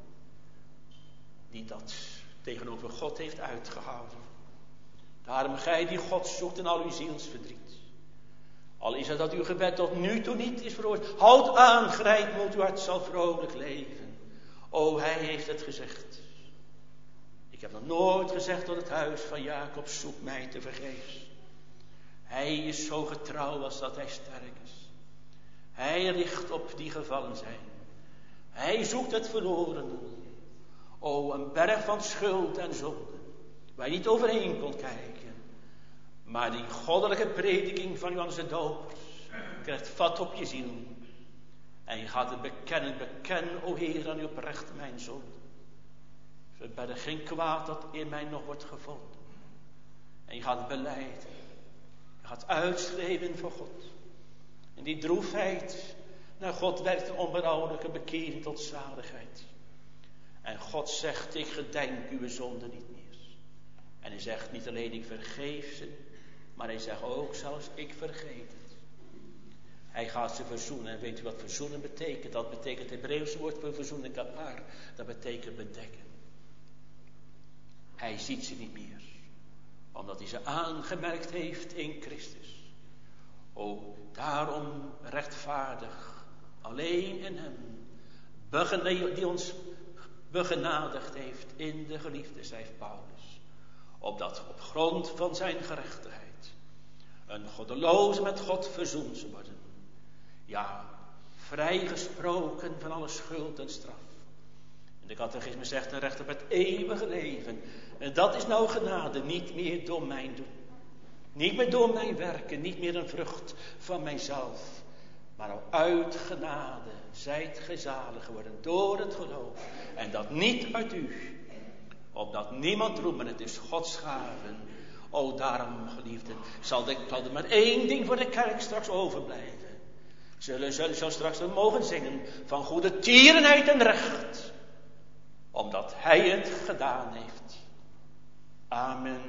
die dat tegenover God heeft uitgehouden. Daarom gij die God zoekt in al uw zielsverdriet. Al is het dat uw gebed tot nu toe niet is verhoord. Houd aan, grijp moed, uw hart zal vrolijk leven. O, hij heeft het gezegd. Ik heb nog nooit gezegd tot het huis van Jacob, zoek mij te vergeefs. Hij is zo getrouw als dat hij sterk is. Hij richt op die gevallen zijn. Hij zoekt het verlorene. O, een berg van schuld en zonde, waar je niet overheen kon kijken. Maar die goddelijke prediking van Johannes de Doper krijgt vat op je ziel. En je gaat het bekennen, beken, o Heer, aan uw oprecht mijn zonde. Verberg geen kwaad dat in mij nog wordt gevonden. En je gaat het belijden. Je gaat uitschreeuwen voor God. En die droefheid naar God werkt een onberouwelijke bekering tot zaligheid. En God zegt, ik gedenk uw zonde niet meer. En hij zegt niet alleen ik vergeef ze, maar hij zegt ook zelfs ik vergeet het. Hij gaat ze verzoenen. En weet u wat verzoenen betekent? Dat betekent het Hebreeuwse woord voor verzoenen, kapar. Dat betekent bedekken. Hij ziet ze niet meer. Omdat hij ze aangemerkt heeft in Christus. O, daarom rechtvaardig. Alleen in hem. Die ons begenadigd heeft in de geliefde, schrijft Paulus. Opdat op grond van zijn gerechtigheid een goddeloze met God verzoend zou worden. Ja, vrijgesproken van alle schuld en straf. En de catechisme zegt een recht op het eeuwige leven. En dat is nou genade, niet meer door mijn doen. Niet meer door mijn werken, niet meer een vrucht van mijzelf. Maar al uit genade zijt gij zalig geworden door het geloof. En dat niet uit u. Opdat niemand roemen, het is Gods gaven. O, daarom, geliefden, zal, de, zal er maar één ding voor de kerk straks overblijven. Zullen zullen zo straks dan mogen zingen van goede tierenheid en recht. Omdat hij het gedaan heeft. Amen.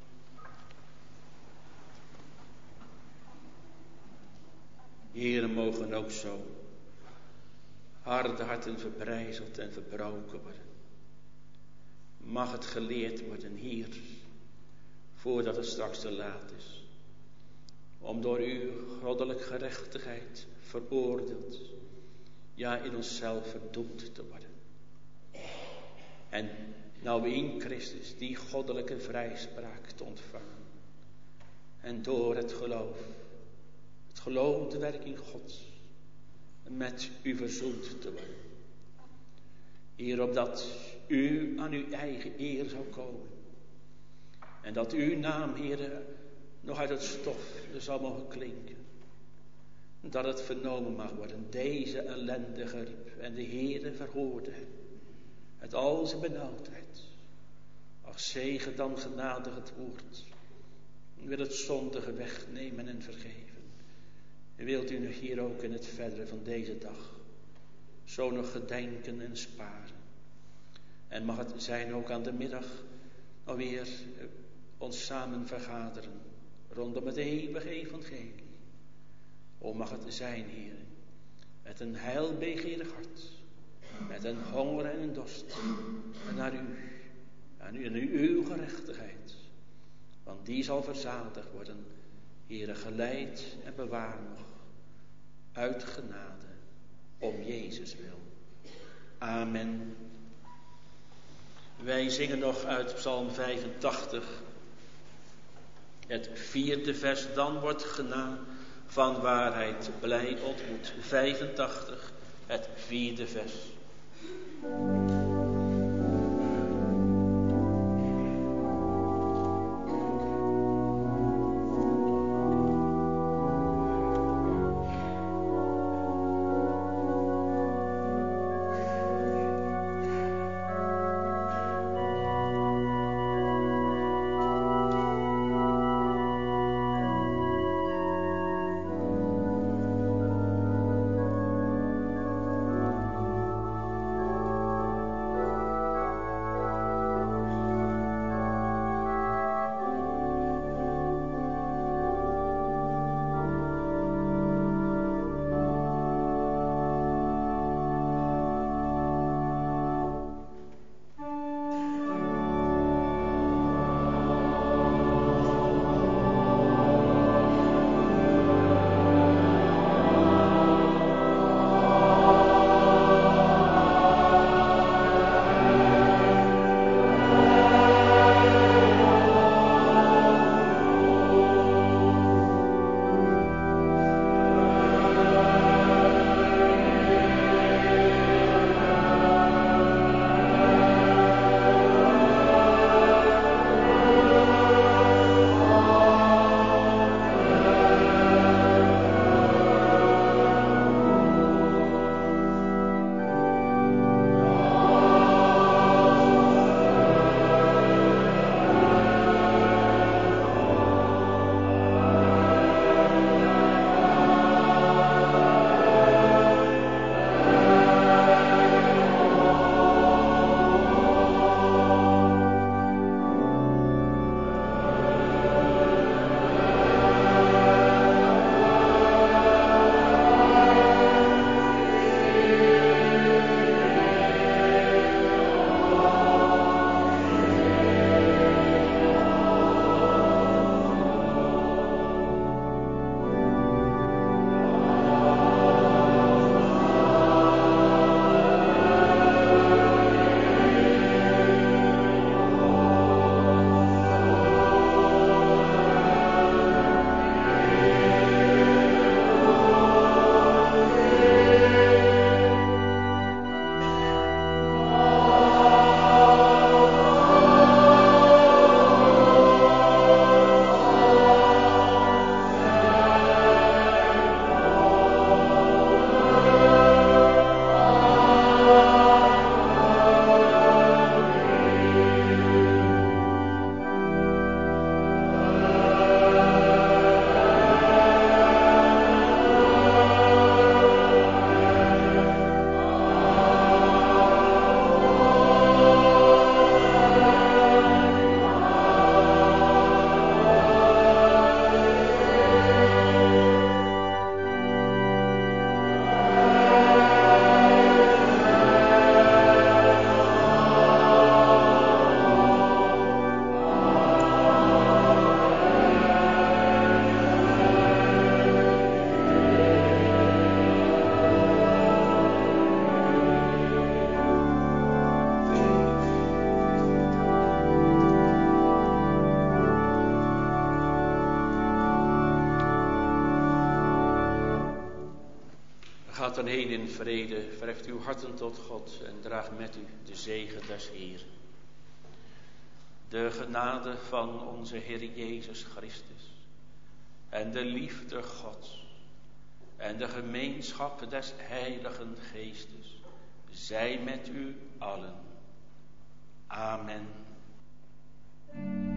Heren, mogen ook zo harde harten verbrijzeld en verbroken worden. Mag het geleerd worden hier, voordat het straks te laat is. Om door uw goddelijke gerechtigheid veroordeeld, ja in onszelf verdoemd te worden. En nou in Christus die goddelijke vrijspraak te ontvangen. En door het geloof, het geloof de werking Gods, met u verzoend te worden. Hier opdat u aan uw eigen eer zou komen. En dat uw naam, Heere, nog uit het stof zou mogen klinken. Dat het vernomen mag worden, deze ellendige riep. En de Heere verhoorde hem. Uit al zijn benauwdheid. Ach, zegen dan genadig het woord. Wil het zondige wegnemen en vergeven. En wilt u nog hier ook in het verdere van deze dag zo nog gedenken en sparen. En mag het zijn ook aan de middag alweer ons samen vergaderen rondom het eeuwige evangelie. O, mag het zijn, Heer, met een heilbegeerig hart, met een honger en een dorst, en naar u, aan u en uw gerechtigheid, want die zal verzadigd worden, Heere, geleid en bewaar nog, uit genade, om Jezus wil. Amen. Wij zingen nog uit Psalm vijfentachtig, het vierde vers, dan wordt genade van waarheid blij ontmoet. vijfentachtig, het vierde vers. Gaat dan heen in vrede, verheft uw harten tot God en draag met u de zegen des Heeren. De genade van onze Heer Jezus Christus en de liefde Gods en de gemeenschap des Heiligen Geestes zij met u allen. Amen.